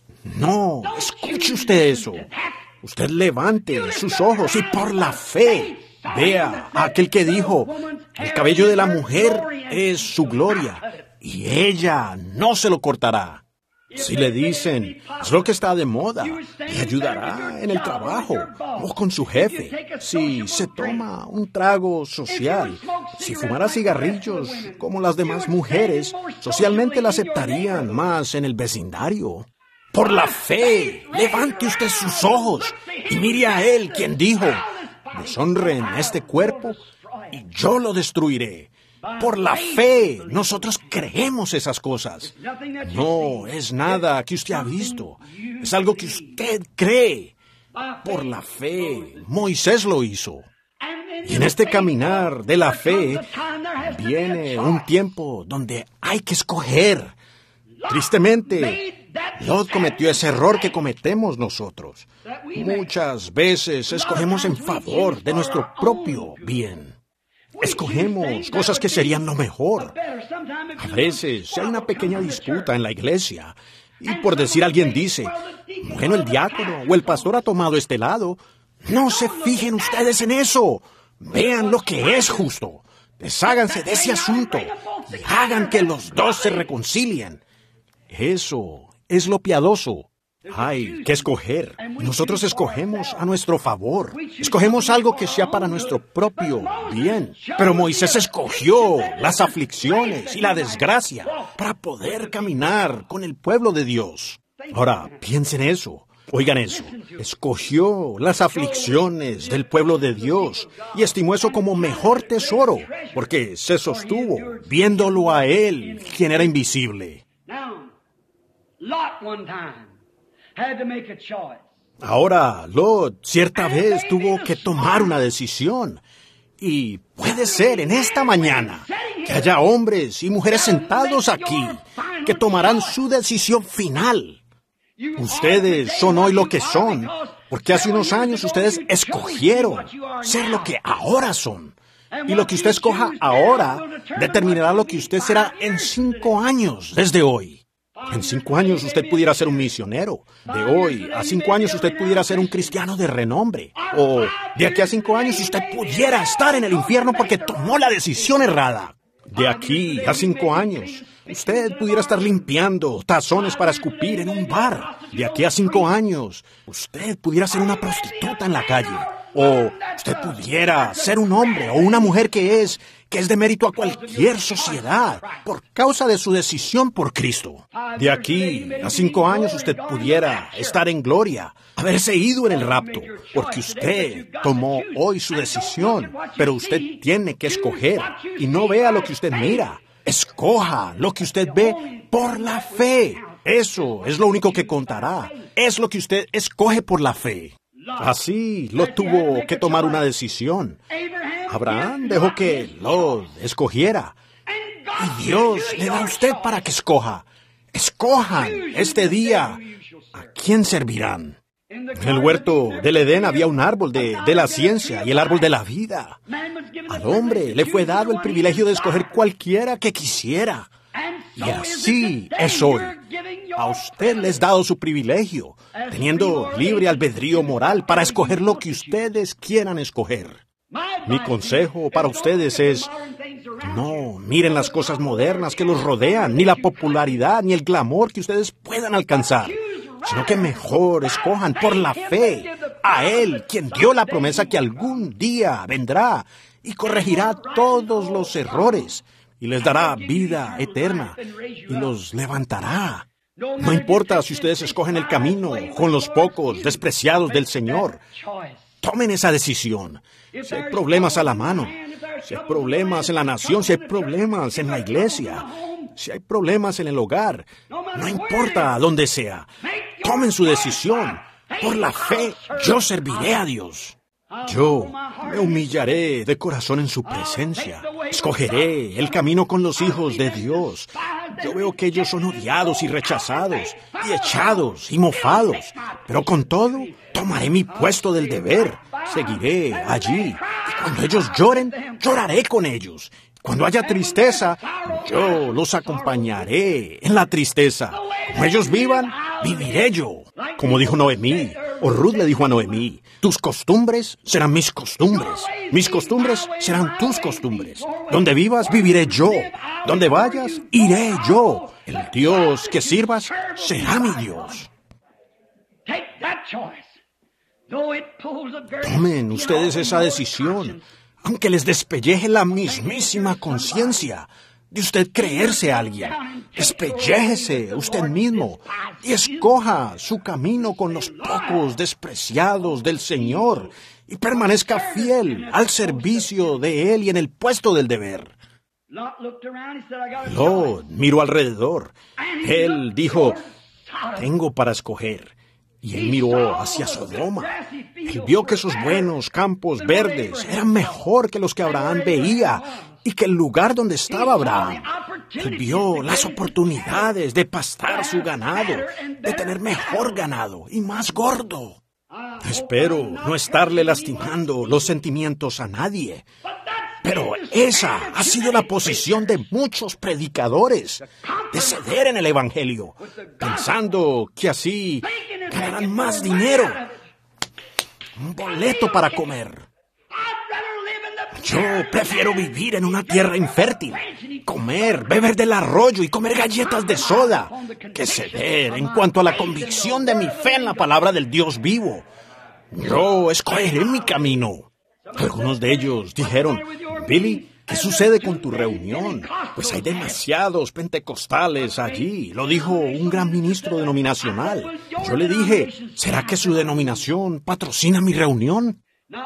No, escuche usted eso. Usted levante sus ojos y por la fe vea a aquel que dijo, el cabello de la mujer es su gloria y ella no se lo cortará. Si le dicen, es lo que está de moda, le ayudará en el trabajo o con su jefe. Si se toma un trago social, si fumara cigarrillos como las demás mujeres, socialmente la aceptarían más en el vecindario. Por la fe, levante usted sus ojos y mire a él quien dijo, deshonren este cuerpo y yo lo destruiré. Por la fe, nosotros creemos esas cosas. No es nada que usted ha visto, es algo que usted cree. Por la fe, Moisés lo hizo. Y en este caminar de la fe, viene un tiempo donde hay que escoger. Tristemente, Lot cometió ese error que cometemos nosotros. Muchas veces escogemos en favor de nuestro propio bien. Escogemos cosas que serían lo mejor. A veces hay una pequeña disputa en la iglesia y por decir alguien dice, bueno, el diácono o el pastor ha tomado este lado. No se fijen ustedes en eso. Vean lo que es justo. Desháganse de ese asunto y hagan que los dos se reconcilien. Eso es lo piadoso. Hay que escoger. Nosotros escogemos a nuestro favor. Escogemos algo que sea para nuestro propio bien. Pero Moisés escogió las aflicciones y la desgracia para poder caminar con el pueblo de Dios. Ahora, piensen eso. Oigan eso. Escogió las aflicciones del pueblo de Dios y estimó eso como mejor tesoro, porque se sostuvo viéndolo a él, quien era invisible. Ahora, Lot cierta vez tuvo que tomar una decisión. Y puede ser en esta mañana que haya hombres y mujeres sentados aquí que tomarán su decisión final. Ustedes son hoy lo que son, porque hace unos años ustedes escogieron ser lo que ahora son. Y lo que usted escoja ahora determinará lo que usted será en 5 años desde hoy. En 5 años usted pudiera ser un misionero. De hoy a 5 años usted pudiera ser un cristiano de renombre. O de aquí a 5 años usted pudiera estar en el infierno porque tomó la decisión errada. De aquí a 5 años usted pudiera estar limpiando tazones para escupir en un bar. De aquí a 5 años usted pudiera ser una prostituta en la calle. O usted pudiera ser un hombre o una mujer que es de mérito a cualquier sociedad por causa de su decisión por Cristo. De aquí a 5 años usted pudiera estar en gloria, haberse ido en el rapto, porque usted tomó hoy su decisión, pero usted tiene que escoger y no vea lo que usted mira. Escoja lo que usted ve por la fe. Eso es lo único que contará. Es lo que usted escoge por la fe. Así Lot tuvo que tomar una decisión. Abraham dejó que Lot escogiera. Y Dios le da a usted para que escoja. Escojan este día a quién servirán. En el huerto del Edén había un árbol de la ciencia y el árbol de la vida. Al hombre le fue dado el privilegio de escoger cualquiera que quisiera. Y así es hoy. A usted les es dado su privilegio, teniendo libre albedrío moral para escoger lo que ustedes quieran escoger. Mi consejo para ustedes es, no miren las cosas modernas que los rodean, ni la popularidad, ni el glamour que ustedes puedan alcanzar, sino que mejor escojan por la fe a Él, quien dio la promesa que algún día vendrá y corregirá todos los errores y les dará vida eterna y los levantará. No importa si ustedes escogen el camino con los pocos despreciados del Señor. Tomen esa decisión. Si hay problemas a la mano, si hay problemas en la nación, si hay problemas en la iglesia, si hay problemas en el hogar, no importa dónde sea, tomen su decisión. Por la fe, yo serviré a Dios. Yo me humillaré de corazón en su presencia. Escogeré el camino con los hijos de Dios. Yo veo que ellos son odiados y rechazados, y echados y mofados. Pero con todo, tomaré mi puesto del deber. Seguiré allí. Y cuando ellos lloren, lloraré con ellos. Cuando haya tristeza, yo los acompañaré en la tristeza. Como ellos vivan, viviré yo. Como dijo Noemí, o Ruth le dijo a Noemí, tus costumbres serán mis costumbres serán tus costumbres. Donde vivas, viviré yo. Donde vayas, iré yo. El Dios que sirvas será mi Dios. Tomen ustedes esa decisión, aunque les despelleje la mismísima conciencia de usted creerse a alguien. Despelléjese usted mismo y escoja su camino con los pocos despreciados del Señor y permanezca fiel al servicio de Él y en el puesto del deber. Lot miró alrededor. Él dijo, tengo para escoger. Y él miró hacia Sodoma. Él vio que sus buenos campos verdes eran mejor que los que Abraham veía y que el lugar donde estaba Abraham. Él vio las oportunidades de pastar su ganado, de tener mejor ganado y más gordo. Espero no estarle lastimando los sentimientos a nadie, pero esa ha sido la posición de muchos predicadores, de ceder en el Evangelio, pensando que así ganarán más dinero, un boleto para comer. Yo prefiero vivir en una tierra infértil, comer, beber del arroyo y comer galletas de soda, que ceder en cuanto a la convicción de mi fe en la palabra del Dios vivo. Yo escogeré mi camino. Algunos de ellos dijeron, Billy, ¿qué sucede con tu reunión? Pues hay demasiados pentecostales allí, lo dijo un gran ministro denominacional. Yo le dije, ¿será que su denominación patrocina mi reunión?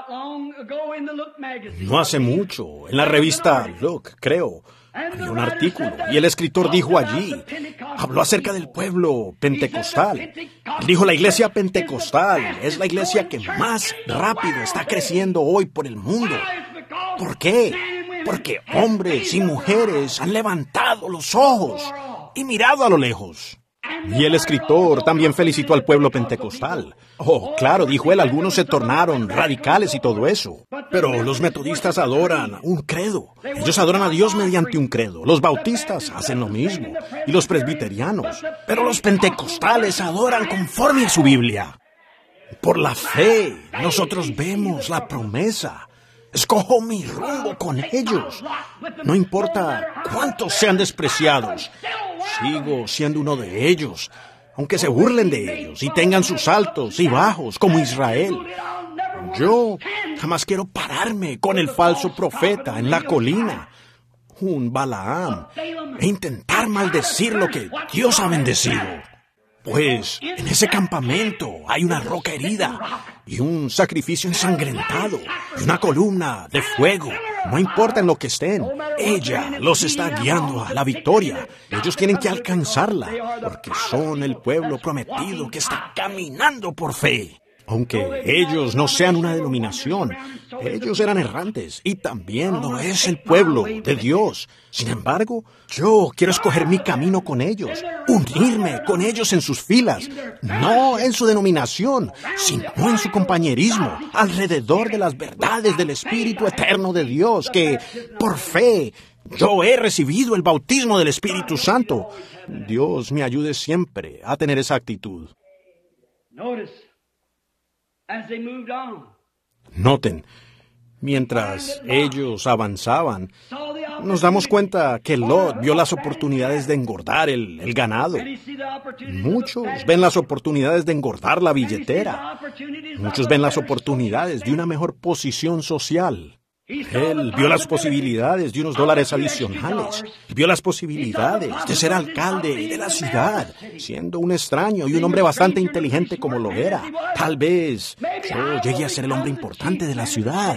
No hace mucho, en la revista Look, creo, había un artículo y el escritor dijo allí, habló acerca del pueblo pentecostal. Dijo, la iglesia pentecostal es la iglesia que más rápido está creciendo hoy por el mundo. ¿Por qué? Porque hombres y mujeres han levantado los ojos y mirado a lo lejos. Y el escritor también felicitó al pueblo pentecostal. Oh, claro, dijo él, algunos se tornaron radicales y todo eso. Pero los metodistas adoran un credo. Ellos adoran a Dios mediante un credo. Los bautistas hacen lo mismo. Y los presbiterianos. Pero los pentecostales adoran conforme a su Biblia. Por la fe, nosotros vemos la promesa. Escojo mi rumbo con ellos. No importa cuántos sean despreciados. Sigo siendo uno de ellos, aunque se burlen de ellos y tengan sus altos y bajos como Israel. Yo jamás quiero pararme con el falso profeta en la colina, un Balaam, e intentar maldecir lo que Dios ha bendecido. Pues en ese campamento hay una roca herida y un sacrificio ensangrentado y una columna de fuego. No importa en lo que estén, ella los está guiando a la victoria. Ellos tienen que alcanzarla porque son el pueblo prometido que está caminando por fe. Aunque ellos no sean una denominación, ellos eran errantes y también lo es el pueblo de Dios. Sin embargo, yo quiero escoger mi camino con ellos, unirme con ellos en sus filas, no en su denominación, sino en su compañerismo, alrededor de las verdades del Espíritu eterno de Dios, que por fe yo he recibido el bautismo del Espíritu Santo. Dios me ayude siempre a tener esa actitud. Noten, mientras ellos avanzaban, nos damos cuenta que Lot vio las oportunidades de engordar el ganado. Muchos ven las oportunidades de engordar la billetera. Muchos ven las oportunidades de una mejor posición social. Él vio las posibilidades de unos dólares adicionales. Vio las posibilidades de ser alcalde de la ciudad, siendo un extraño y un hombre bastante inteligente como lo era. Tal vez yo llegué a ser el hombre importante de la ciudad.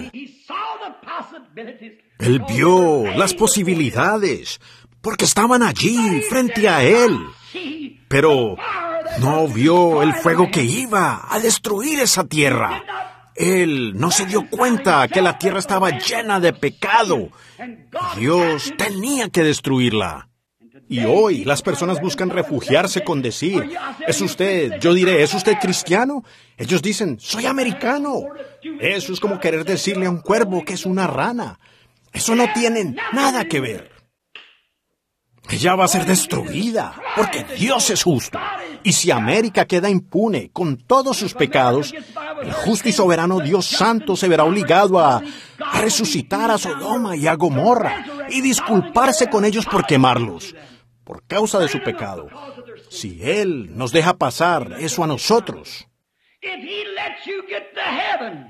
Él vio las posibilidades, porque estaban allí, frente a él. Pero no vio el fuego que iba a destruir esa tierra. Él no se dio cuenta que la tierra estaba llena de pecado. Dios tenía que destruirla. Y hoy las personas buscan refugiarse con decir, ¿es usted, yo diré, ¿es usted cristiano? Ellos dicen, soy americano. Eso es como querer decirle a un cuervo que es una rana. Eso no tiene nada que ver. Ella va a ser destruida, porque Dios es justo. Y si América queda impune con todos sus pecados, el justo y soberano Dios Santo se verá obligado a resucitar a Sodoma y a Gomorra y disculparse con ellos por quemarlos, por causa de su pecado. Si Él nos deja pasar eso a nosotros, If He lets you get to heaven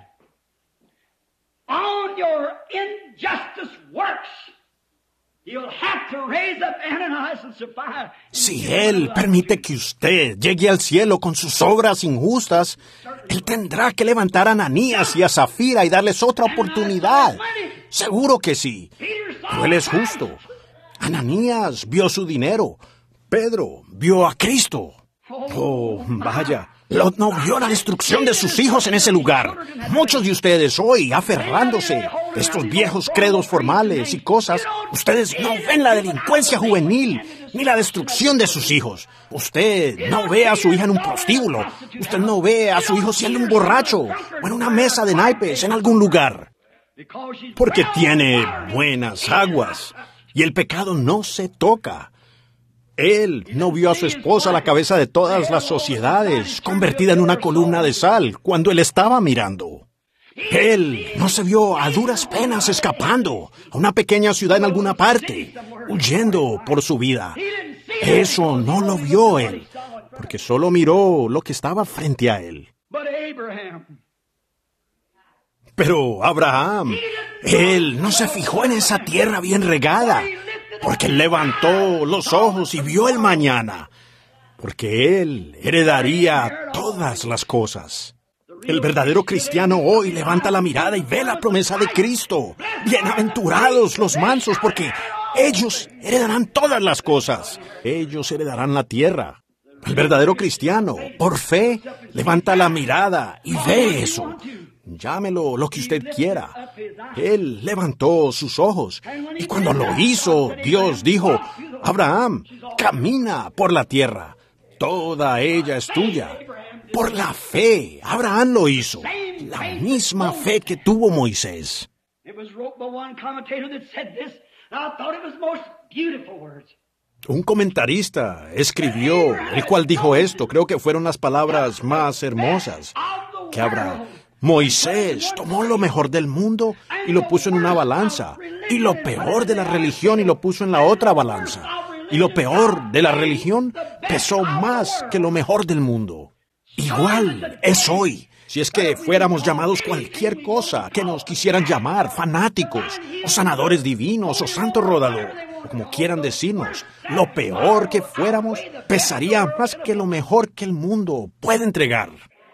on your injustice works, He'll have to raise up Ananias and Sapphira. si Él permite que usted llegue al cielo con sus obras injustas, Él tendrá que levantar a Ananías y a Zafira y darles otra oportunidad. Seguro que sí. Pero Él es justo. Ananías vio su dinero. Pedro vio a Cristo. Oh, vaya. Lot no vio la destrucción de sus hijos en ese lugar. Muchos de ustedes hoy, aferrándose a estos viejos credos formales y cosas, ustedes no ven la delincuencia juvenil ni la destrucción de sus hijos. Usted no ve a su hija en un prostíbulo. Usted no ve a su hijo siendo un borracho o en una mesa de naipes en algún lugar. Porque tiene buenas aguas y el pecado no se toca. Él no vio a su esposa a la cabeza de todas las sociedades, convertida en una columna de sal, cuando él estaba mirando. Él no se vio a duras penas escapando a una pequeña ciudad en alguna parte, huyendo por su vida. Eso no lo vio él, porque solo miró lo que estaba frente a él. But Abraham, Pero Abraham, él no se fijó en esa tierra bien regada, porque él levantó los ojos y vio el mañana, porque él heredaría todas las cosas. El verdadero cristiano hoy levanta la mirada y ve la promesa de Cristo. Bienaventurados los mansos, porque ellos heredarán todas las cosas. Ellos heredarán la tierra. El verdadero cristiano, por fe, levanta la mirada y ve eso. Llámelo lo que usted quiera. Él levantó sus ojos y cuando lo hizo, Dios dijo, Abraham, camina por la tierra. Toda ella es tuya. Por la fe, Abraham lo hizo. La misma fe que tuvo Moisés. it was wrote by one commentator that said this, and I thought it was most beautiful words. Un comentarista escribió, el cual dijo esto, creo que fueron las palabras más hermosas que habrá. Moisés tomó lo mejor del mundo y lo puso en una balanza, y lo peor de la religión y lo puso en la otra balanza. Y lo peor de la religión pesó más que lo mejor del mundo. Igual es hoy. Si es que fuéramos llamados cualquier cosa que nos quisieran llamar, fanáticos, o sanadores divinos, o santo rodador, o como quieran decirnos, lo peor que fuéramos pesaría más que lo mejor que el mundo puede entregar.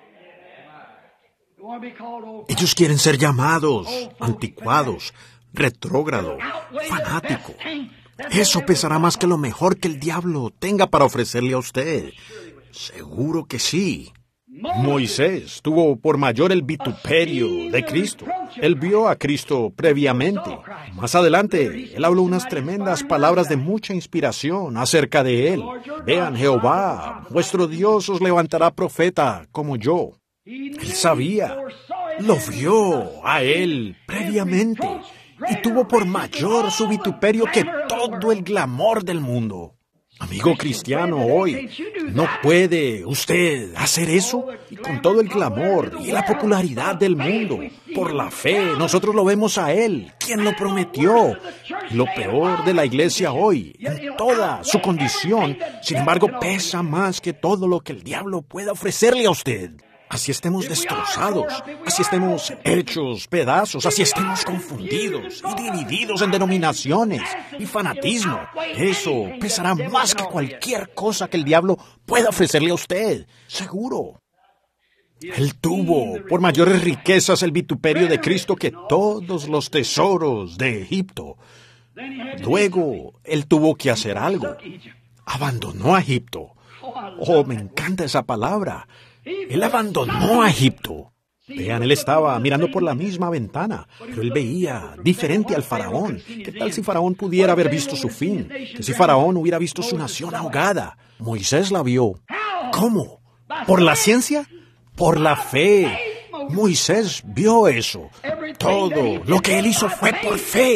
You want to be called old? Ellos quieren ser llamados anticuados, retrógrado, fanático. Eso pesará más que lo mejor que el diablo tenga para ofrecerle a usted. Seguro que sí. Moisés tuvo por mayor el vituperio de Cristo. Él vio a Cristo previamente. Más adelante, él habló unas tremendas palabras de mucha inspiración acerca de él. Vean, Jehová, vuestro Dios os levantará profeta como yo. Él sabía, lo vio a él previamente y tuvo por mayor su vituperio que todo el glamour del mundo. Amigo cristiano, hoy, ¿no puede usted hacer eso? Y con todo el glamour y la popularidad del mundo, por la fe, nosotros lo vemos a Él, quien lo prometió. Lo peor de la iglesia hoy, en toda su condición, sin embargo, pesa más que todo lo que el diablo pueda ofrecerle a usted. Así estemos destrozados, así estemos hechos pedazos, así estemos confundidos y divididos en denominaciones y fanatismo. Eso pesará más que cualquier cosa que el diablo pueda ofrecerle a usted, seguro. Él tuvo por mayores riquezas el vituperio de Cristo que todos los tesoros de Egipto. Luego, él tuvo que hacer algo. Abandonó a Egipto. Oh, me encanta esa palabra. Él abandonó a Egipto. Vean, él estaba mirando por la misma ventana, pero él veía diferente al faraón. ¿Qué tal si faraón pudiera haber visto su fin? ¿Qué si faraón hubiera visto su nación ahogada? Moisés la vio. ¿Cómo? ¿Por la ciencia? Por la fe. Moisés vio eso. Todo lo que él hizo fue por fe.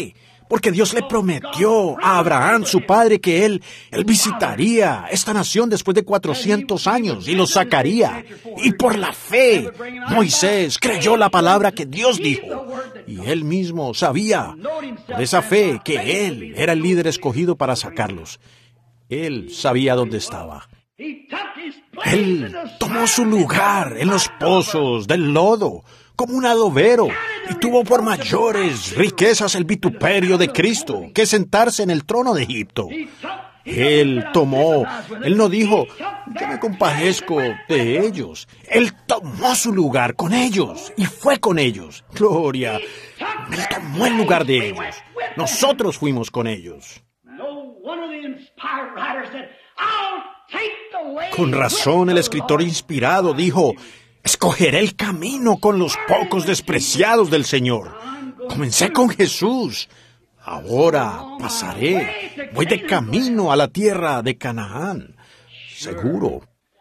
porque Dios le prometió a Abraham, su padre, que él visitaría esta nación después de 400 años y los sacaría. Y por la fe, Moisés creyó la palabra que Dios dijo. Y él mismo sabía, por esa fe, que él era el líder escogido para sacarlos. Él sabía dónde estaba. Él tomó su lugar en los pozos del lodo, como un adobero, y tuvo por mayores riquezas el vituperio de Cristo que sentarse en el trono de Egipto. Él no dijo, yo me compadezco de ellos. Él tomó su lugar con ellos y fue con ellos. Gloria, Él tomó el lugar de ellos. Nosotros fuimos con ellos. Con razón el escritor inspirado dijo, escogeré el camino con los pocos despreciados del Señor. Comencé con Jesús. Ahora pasaré. Voy de camino a la tierra de Canaán. Seguro.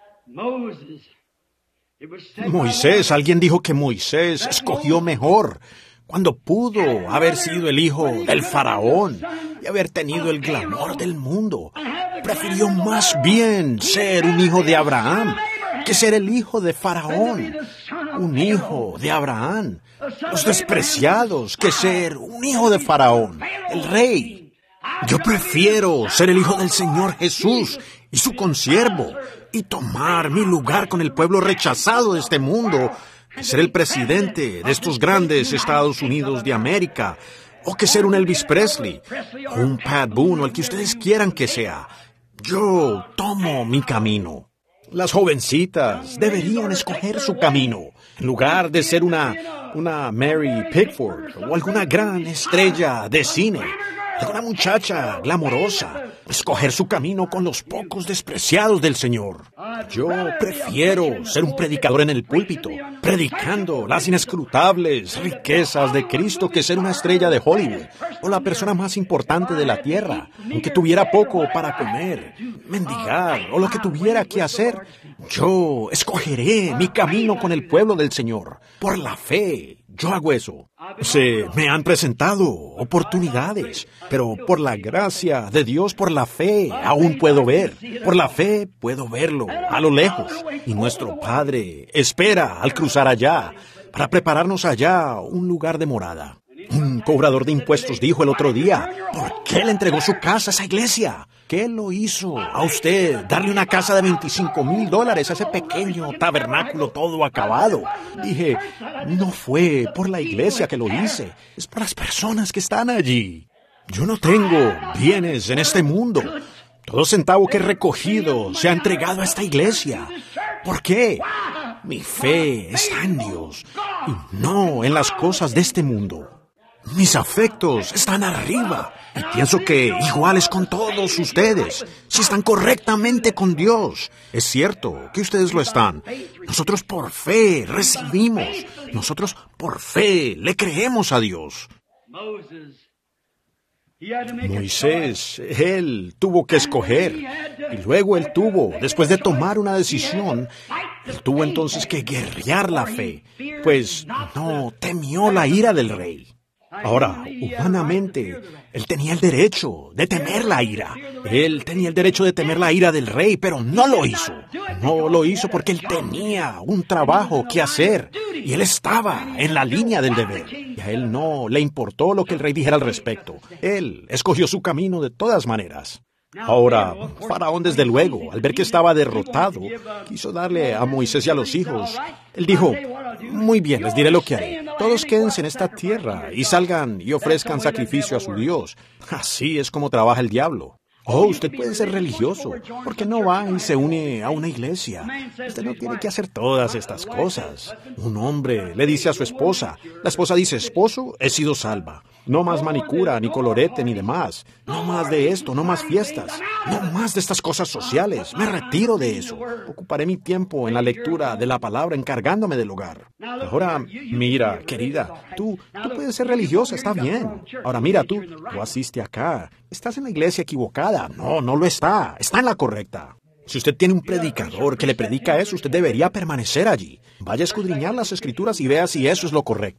Moisés, alguien dijo que Moisés escogió mejor cuando pudo haber sido el hijo del faraón y haber tenido el glamour del mundo. Prefirió más bien ser un hijo de Abraham que ser el hijo de Faraón, un hijo de Abraham, los despreciados, que ser un hijo de Faraón, el rey. Yo prefiero ser el hijo del Señor Jesús y su consiervo y tomar mi lugar con el pueblo rechazado de este mundo, que ser el presidente de estos grandes Estados Unidos de América, o que ser un Elvis Presley, o un Pat Boone, o el que ustedes quieran que sea. Yo tomo mi camino. Las jovencitas deberían escoger su camino, en lugar de ser una Mary Pickford o alguna gran estrella de cine, alguna muchacha glamorosa. Escoger su camino con los pocos despreciados del Señor. Yo prefiero ser un predicador en el púlpito, predicando las inescrutables riquezas de Cristo, que ser una estrella de Hollywood o la persona más importante de la tierra, aunque tuviera poco para comer, mendigar o lo que tuviera que hacer. Yo escogeré mi camino con el pueblo del Señor. Por la fe, yo hago eso. Se me han presentado oportunidades, pero por la gracia de Dios, por la fe, aún puedo ver. Por la fe puedo verlo a lo lejos. Y nuestro Padre espera al cruzar allá, para prepararnos allá un lugar de morada. Un cobrador de impuestos dijo el otro día, ¿por qué le entregó su casa a esa iglesia? ¿Qué lo hizo a usted darle una casa de $25,000 a ese pequeño tabernáculo todo acabado? Dije, no fue por la iglesia que lo hice, es por las personas que están allí. Yo no tengo bienes en este mundo. Todo centavo que he recogido se ha entregado a esta iglesia. ¿Por qué? Mi fe está en Dios y no en las cosas de este mundo. Mis afectos están arriba y pienso que igual es con todos ustedes, si están correctamente con Dios. Es cierto que ustedes lo están. Nosotros por fe recibimos. Nosotros por fe le creemos a Dios. Moisés, él tuvo que escoger, y luego él tuvo, después de tomar una decisión, él tuvo entonces que guerrear la fe, pues no temió la ira del rey. Ahora, humanamente, él tenía el derecho de temer la ira. Él tenía el derecho de temer la ira del rey, pero no lo hizo. No lo hizo porque él tenía un trabajo que hacer y él estaba en la línea del deber. Y a él no le importó lo que el rey dijera al respecto. Él escogió su camino de todas maneras. Ahora, Faraón, desde luego, al ver que estaba derrotado, quiso darle a Moisés y a los hijos. Él dijo, muy bien, les diré lo que haré. Todos quédense en esta tierra y salgan y ofrezcan sacrificio a su Dios. Así es como trabaja el diablo. Oh, usted puede ser religioso, porque no va y se une a una iglesia. Usted no tiene que hacer todas estas cosas. Un hombre le dice a su esposa, la esposa dice, esposo, he sido salva. No más manicura, ni colorete, ni demás. No más de esto, no más fiestas. No más de estas cosas sociales. Me retiro de eso. Ocuparé mi tiempo en la lectura de la palabra, encargándome del hogar. Ahora, mira, querida, tú puedes ser religiosa, está bien. Ahora, mira, tú asiste acá. Estás en la iglesia equivocada. No lo está. Está en la correcta. Si usted tiene un predicador que le predica eso, usted debería permanecer allí. Vaya a escudriñar las Escrituras y vea si eso es lo correcto.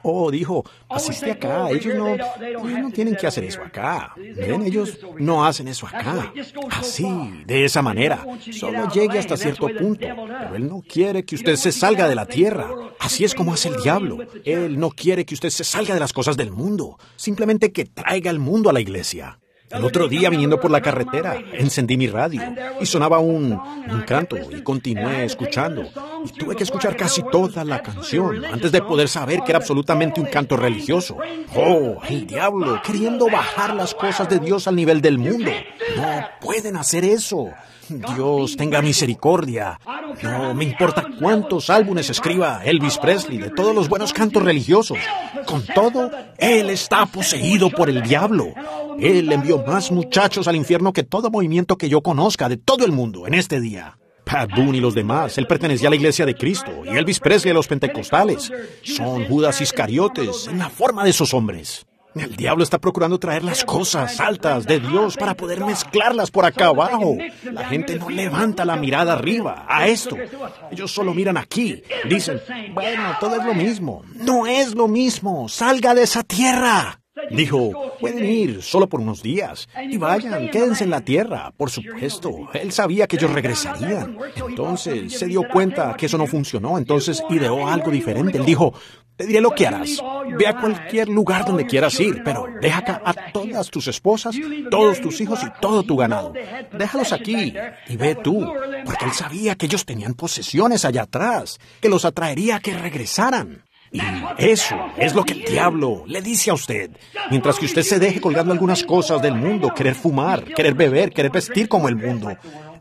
Oh, dijo, asiste acá, ellos no tienen que hacer eso acá. Ven, ellos no hacen eso acá. Así, de esa manera. Solo llegue hasta cierto punto. Pero Él no quiere que usted se salga de la tierra. Así es como hace el diablo. Él no quiere que usted se salga de las cosas del mundo. Simplemente que traiga el mundo a la iglesia. El otro día, viniendo por la carretera, encendí mi radio y sonaba un canto y continué escuchando. Y tuve que escuchar casi toda la canción antes de poder saber que era absolutamente un canto religioso. ¡Oh, el diablo! Queriendo bajar las cosas de Dios al nivel del mundo. No pueden hacer eso. Dios tenga misericordia. No me importa cuántos álbumes escriba Elvis Presley de todos los buenos cantos religiosos. Con todo, él está poseído por el diablo. Él envió más muchachos al infierno que todo movimiento que yo conozca de todo el mundo en este día. Pat Boone y los demás, él pertenecía a la Iglesia de Cristo, y Elvis Presley a los pentecostales. Son Judas Iscariotes en la forma de esos hombres. El diablo está procurando traer las cosas altas de Dios para poder mezclarlas por acá abajo. La gente no levanta la mirada arriba a esto. Ellos solo miran aquí. Dicen, bueno, todo es lo mismo. No es lo mismo. Salga de esa tierra. Dijo, pueden ir solo por unos días y vayan, quédense en la tierra. Por supuesto, él sabía que ellos regresarían. Entonces se dio cuenta que eso no funcionó. Entonces ideó algo diferente. Él dijo, te diré lo que harás. Ve a cualquier lugar donde quieras ir, pero deja acá a todas tus esposas, todos tus hijos y todo tu ganado. Déjalos aquí y ve tú, porque él sabía que ellos tenían posesiones allá atrás, que los atraería a que regresaran. Y eso es lo que el diablo le dice a usted. Mientras que usted se deje colgando algunas cosas del mundo, querer fumar, querer beber, querer vestir como el mundo.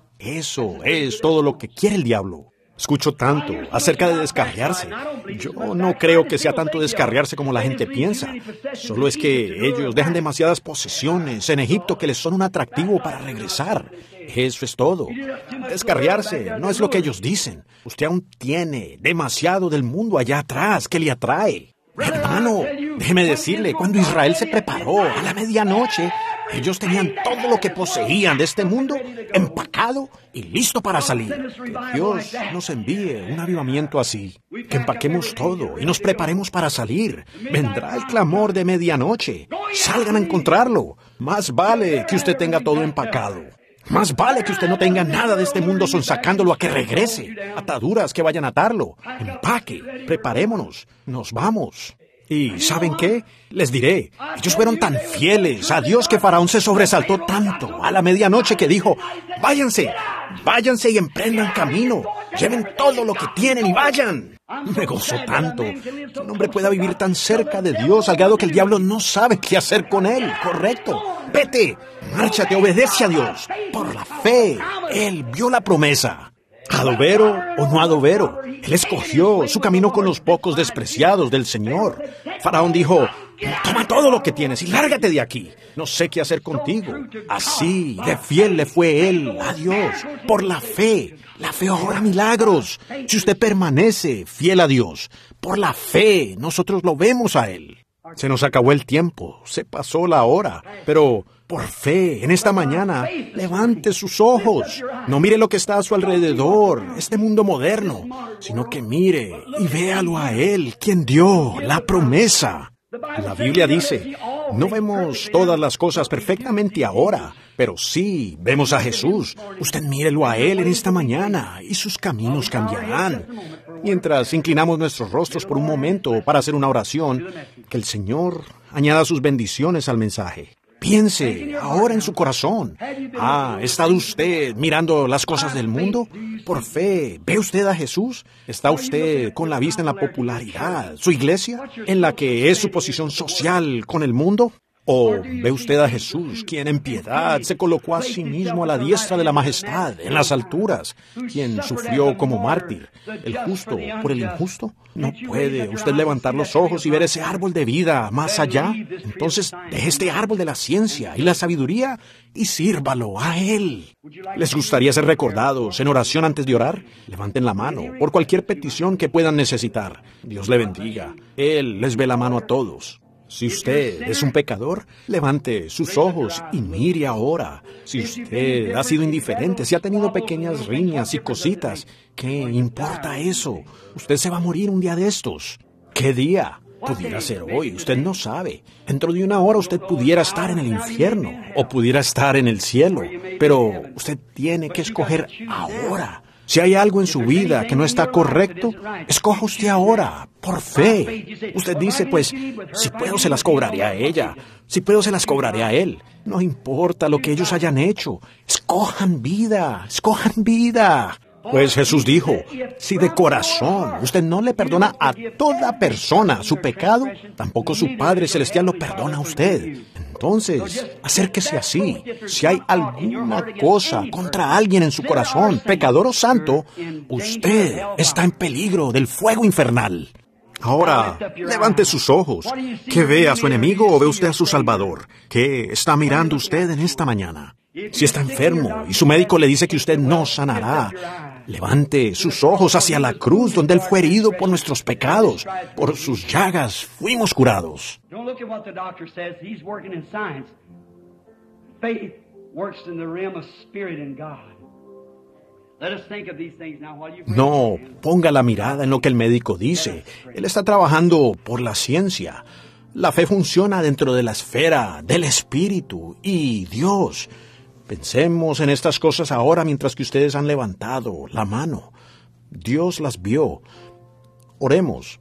Eso es todo lo que quiere el diablo. Escucho tanto acerca de descarriarse. Yo no creo que sea tanto descarriarse como la gente piensa. Solo es que ellos dejan demasiadas posesiones en Egipto que les son un atractivo para regresar. Eso es todo. Descarriarse no es lo que ellos dicen. Usted aún tiene demasiado del mundo allá atrás que le atrae. Hermano, déjeme decirle, cuando Israel se preparó a la medianoche, ellos tenían todo lo que poseían de este mundo empacado y listo para salir. Que Dios nos envíe un avivamiento así, que empaquemos todo y nos preparemos para salir. Vendrá el clamor de medianoche. Salgan a encontrarlo. Más vale que usted tenga todo empacado. Más vale que usted no tenga nada de este mundo sonsacándolo a que regrese. Ataduras que vayan a atarlo. Empaque. Preparémonos. Nos vamos. ¿Y saben qué? Les diré, ellos fueron tan fieles a Dios que Faraón se sobresaltó tanto a la medianoche que dijo, váyanse y emprendan camino, lleven todo lo que tienen y vayan. Me gozo tanto que un hombre pueda vivir tan cerca de Dios al grado que el diablo no sabe qué hacer con él. Correcto. Vete, márchate, obedece a Dios. Por la fe, él vio la promesa. ¿Adovero o no adovero? Él escogió su camino con los pocos despreciados del Señor. Faraón dijo, toma todo lo que tienes y lárgate de aquí. No sé qué hacer contigo. Así de fiel le fue él a Dios. Por la fe. La fe obra milagros. Si usted permanece fiel a Dios, por la fe, nosotros lo vemos a él. Se nos acabó el tiempo, se pasó la hora, pero por fe, en esta mañana, levante sus ojos. No mire lo que está a su alrededor, este mundo moderno, sino que mire y véalo a Él, quien dio la promesa. La Biblia dice, no vemos todas las cosas perfectamente ahora, pero sí vemos a Jesús. Usted mírelo a Él en esta mañana y sus caminos cambiarán. Mientras inclinamos nuestros rostros por un momento para hacer una oración, que el Señor añada sus bendiciones al mensaje. Piense ahora en su corazón. ¿Ha estado usted mirando las cosas del mundo? Por fe, ¿ve usted a Jesús? ¿Está usted con la vista en la popularidad, su iglesia, en la que es su posición social con el mundo? ¿O ve usted a Jesús, quien en piedad se colocó a sí mismo a la diestra de la majestad, en las alturas, quien sufrió como mártir, el justo por el injusto? ¿No puede usted levantar los ojos y ver ese árbol de vida más allá? Entonces, deje este árbol de la ciencia y la sabiduría y sírvalo a Él. ¿Les gustaría ser recordados en oración antes de orar? Levanten la mano por cualquier petición que puedan necesitar. Dios le bendiga. Él les ve la mano a todos. Si usted es un pecador, levante sus ojos y mire ahora. Si usted ha sido indiferente, si ha tenido pequeñas riñas y cositas, ¿qué importa eso? Usted se va a morir un día de estos. ¿Qué día? Pudiera ser hoy, usted no sabe. Dentro de una hora usted pudiera estar en el infierno o pudiera estar en el cielo, pero usted tiene que escoger ahora. Si hay algo en su vida que no está correcto, escoja usted ahora, por fe. Usted dice, pues, si puedo se las cobraré a ella, si puedo se las cobraré a él. No importa lo que ellos hayan hecho, escojan vida, escojan vida. Pues Jesús dijo, si de corazón usted no le perdona a toda persona su pecado, tampoco su Padre Celestial lo perdona a usted. Entonces, acérquese así. Si hay alguna cosa contra alguien en su corazón, pecador o santo, usted está en peligro del fuego infernal. Ahora, levante sus ojos. ¿Qué ve a su enemigo o ve usted a su Salvador? ¿Qué está mirando usted en esta mañana? Si está enfermo y su médico le dice que usted no sanará, levante sus ojos hacia la cruz donde Él fue herido por nuestros pecados. Por sus llagas fuimos curados. Don't look at what the doctor says. He's working in science. Faith works in the realm of spirit and God. Let us think of these things now while you... No, ponga la mirada en lo que el médico dice. Él está trabajando por la ciencia. La fe funciona dentro de la esfera del Espíritu y Dios. Pensemos en estas cosas ahora mientras que ustedes han levantado la mano. Dios las vio. Oremos.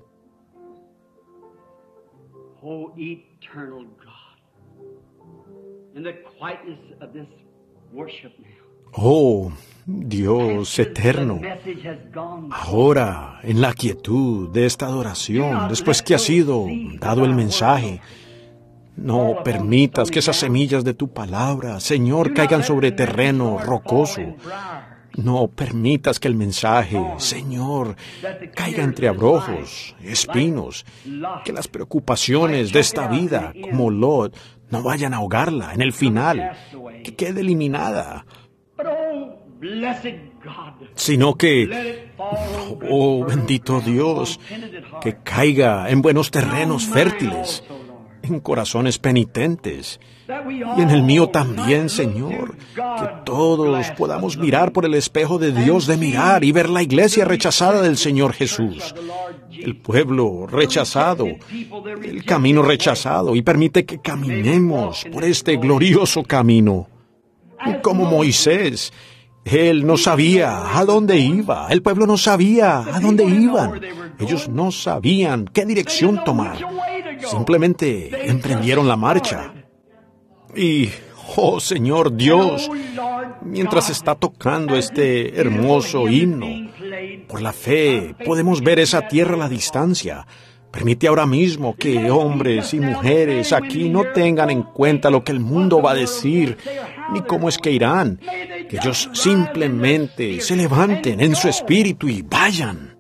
Oh, eternal God, in the quietness of this worship now. Oh, Dios eterno. The message has gone. Ahora, en la quietud de esta adoración, después que ha sido dado el mensaje, no permitas que esas semillas de tu palabra, Señor, caigan sobre terreno rocoso. No permitas que el mensaje, Señor, caiga entre abrojos, espinos, que las preocupaciones de esta vida, como Lot, no vayan a ahogarla en el final, que quede eliminada, But oh, blessed God, sino que, let it fall on oh bendito Dios, que caiga en buenos terrenos fértiles, en corazones penitentes, y en el mío también, Señor, que todos podamos mirar por el espejo de Dios de mirar y ver la iglesia rechazada del Señor Jesús, el pueblo rechazado, el camino rechazado, y permite que caminemos por este glorioso camino. Como Moisés, él no sabía a dónde iba, el pueblo no sabía a dónde iban, ellos no sabían qué dirección tomar, simplemente emprendieron la marcha. Y, oh Señor Dios, mientras está tocando este hermoso himno, por la fe podemos ver esa tierra a la distancia. Permite ahora mismo que hombres y mujeres aquí no tengan en cuenta lo que el mundo va a decir, ni cómo es que irán, que ellos simplemente se levanten en su espíritu y vayan.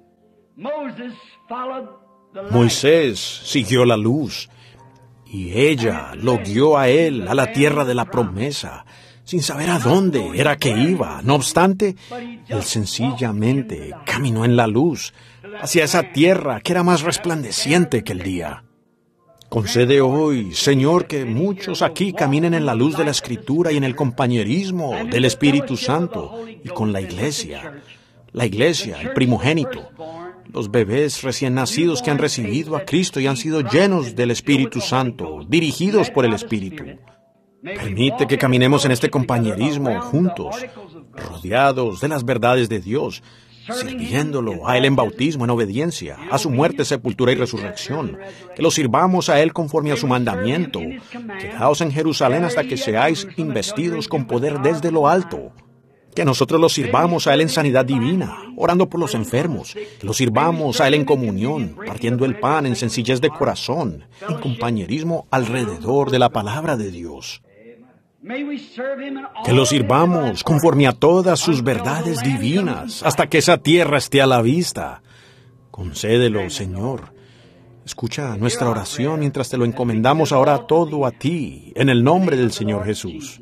Moisés siguió la luz, y ella lo guió a él a la tierra de la promesa, sin saber a dónde era que iba. No obstante, él sencillamente caminó en la luz, hacia esa tierra que era más resplandeciente que el día. Concede hoy, Señor, que muchos aquí caminen en la luz de la Escritura y en el compañerismo del Espíritu Santo y con la iglesia, el primogénito, los bebés recién nacidos que han recibido a Cristo y han sido llenos del Espíritu Santo, dirigidos por el Espíritu. Permite que caminemos en este compañerismo juntos, rodeados de las verdades de Dios, sirviéndolo a Él en bautismo, en obediencia, a su muerte, sepultura y resurrección, que lo sirvamos a Él conforme a su mandamiento. Quedaos en Jerusalén hasta que seáis investidos con poder desde lo alto. Que nosotros lo sirvamos a Él en sanidad divina, orando por los enfermos, que lo sirvamos a Él en comunión, partiendo el pan en sencillez de corazón, en compañerismo alrededor de la palabra de Dios. Que lo sirvamos conforme a todas sus verdades divinas, hasta que esa tierra esté a la vista. Concédelo, Señor. Escucha nuestra oración mientras te lo encomendamos ahora todo a ti, en el nombre del Señor Jesús.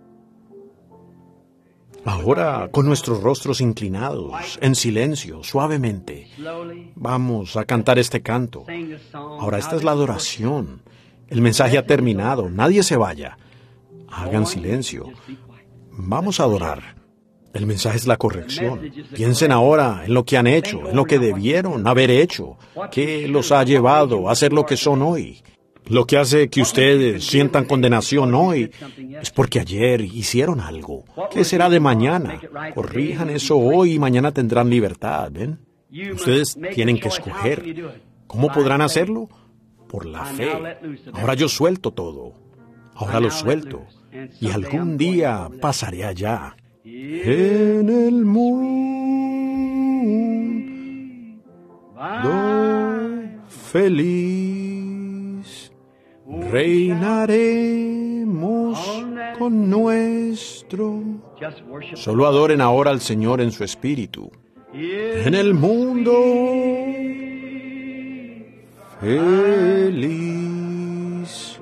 Ahora, con nuestros rostros inclinados, en silencio, suavemente, vamos a cantar este canto. Ahora, esta es la adoración. El mensaje ha terminado. Nadie se vaya. Hagan silencio. Vamos a adorar. El mensaje es la corrección. Piensen ahora en lo que han hecho, en lo que debieron haber hecho, qué los ha llevado a ser lo que son hoy. Lo que hace que ustedes sientan condenación hoy es porque ayer hicieron algo. ¿Qué será de mañana? Corrijan eso hoy y mañana tendrán libertad, ¿ven? Ustedes tienen que escoger. ¿Cómo podrán hacerlo? Por la fe. Ahora yo suelto todo. Ahora lo suelto. Y algún día pasaré allá. En el mundo feliz reinaremos con nuestro. Solo adoren ahora al Señor en su espíritu. En el mundo feliz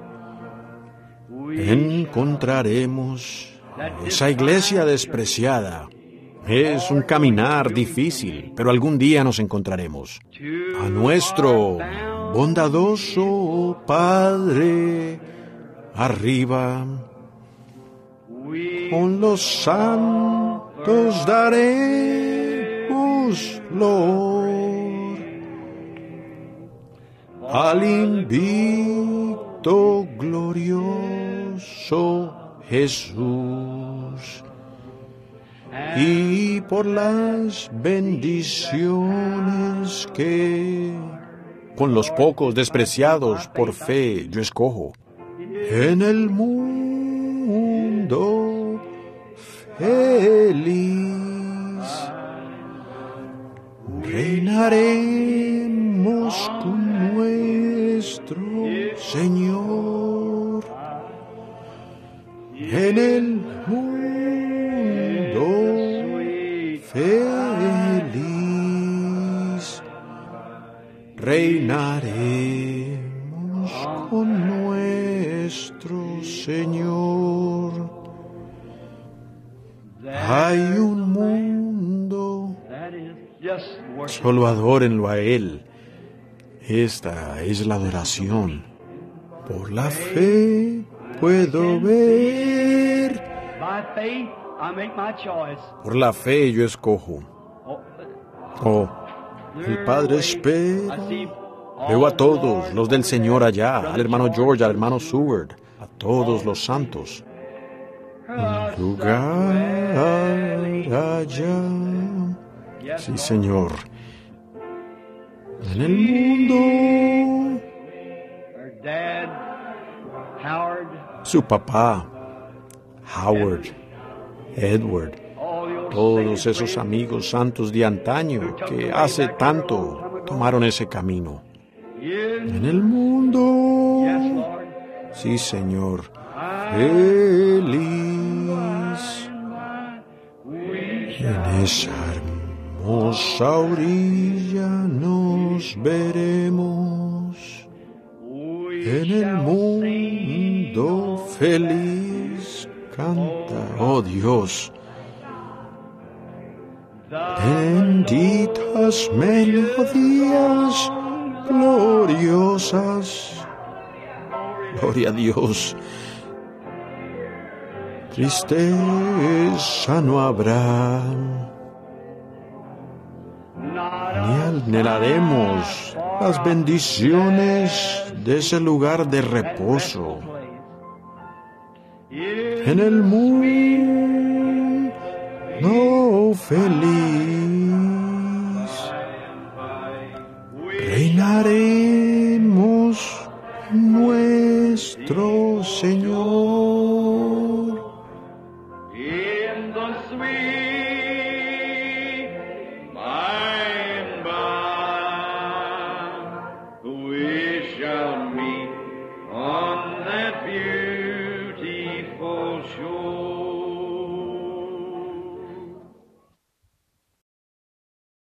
encontraremos esa iglesia despreciada. Es un caminar difícil, pero algún día nos encontraremos. A nuestro bondadoso Padre arriba, con los santos daremos loor al invicto glorioso Jesús, y por las bendiciones que con los pocos despreciados por fe yo escojo. En el mundo feliz reinaremos con nuestro Señor. En el mundo feliz reinaremos con nuestro Señor. Hay un mundo, solo adórenlo a Él. Esta es la adoración. Por la fe puedo ver. Por la fe yo escojo. Oh, el Padre espera. Veo a todos los del Señor allá, al hermano George, al hermano Seward, a todos los santos. Un lugar allá. Sí, Señor. En el mundo. Su papá, Howard, Edward, todos esos amigos santos de antaño que hace tanto tomaron ese camino. En el mundo, sí, Señor, feliz, en esa hermosa orilla nos veremos. En el mundo feliz canta, oh Dios, benditas melodías gloriosas. Gloria a Dios. Tristeza no habrá, ni anhelaremos las bendiciones de ese lugar de reposo. En el mundo feliz reinaremos nuestro Señor.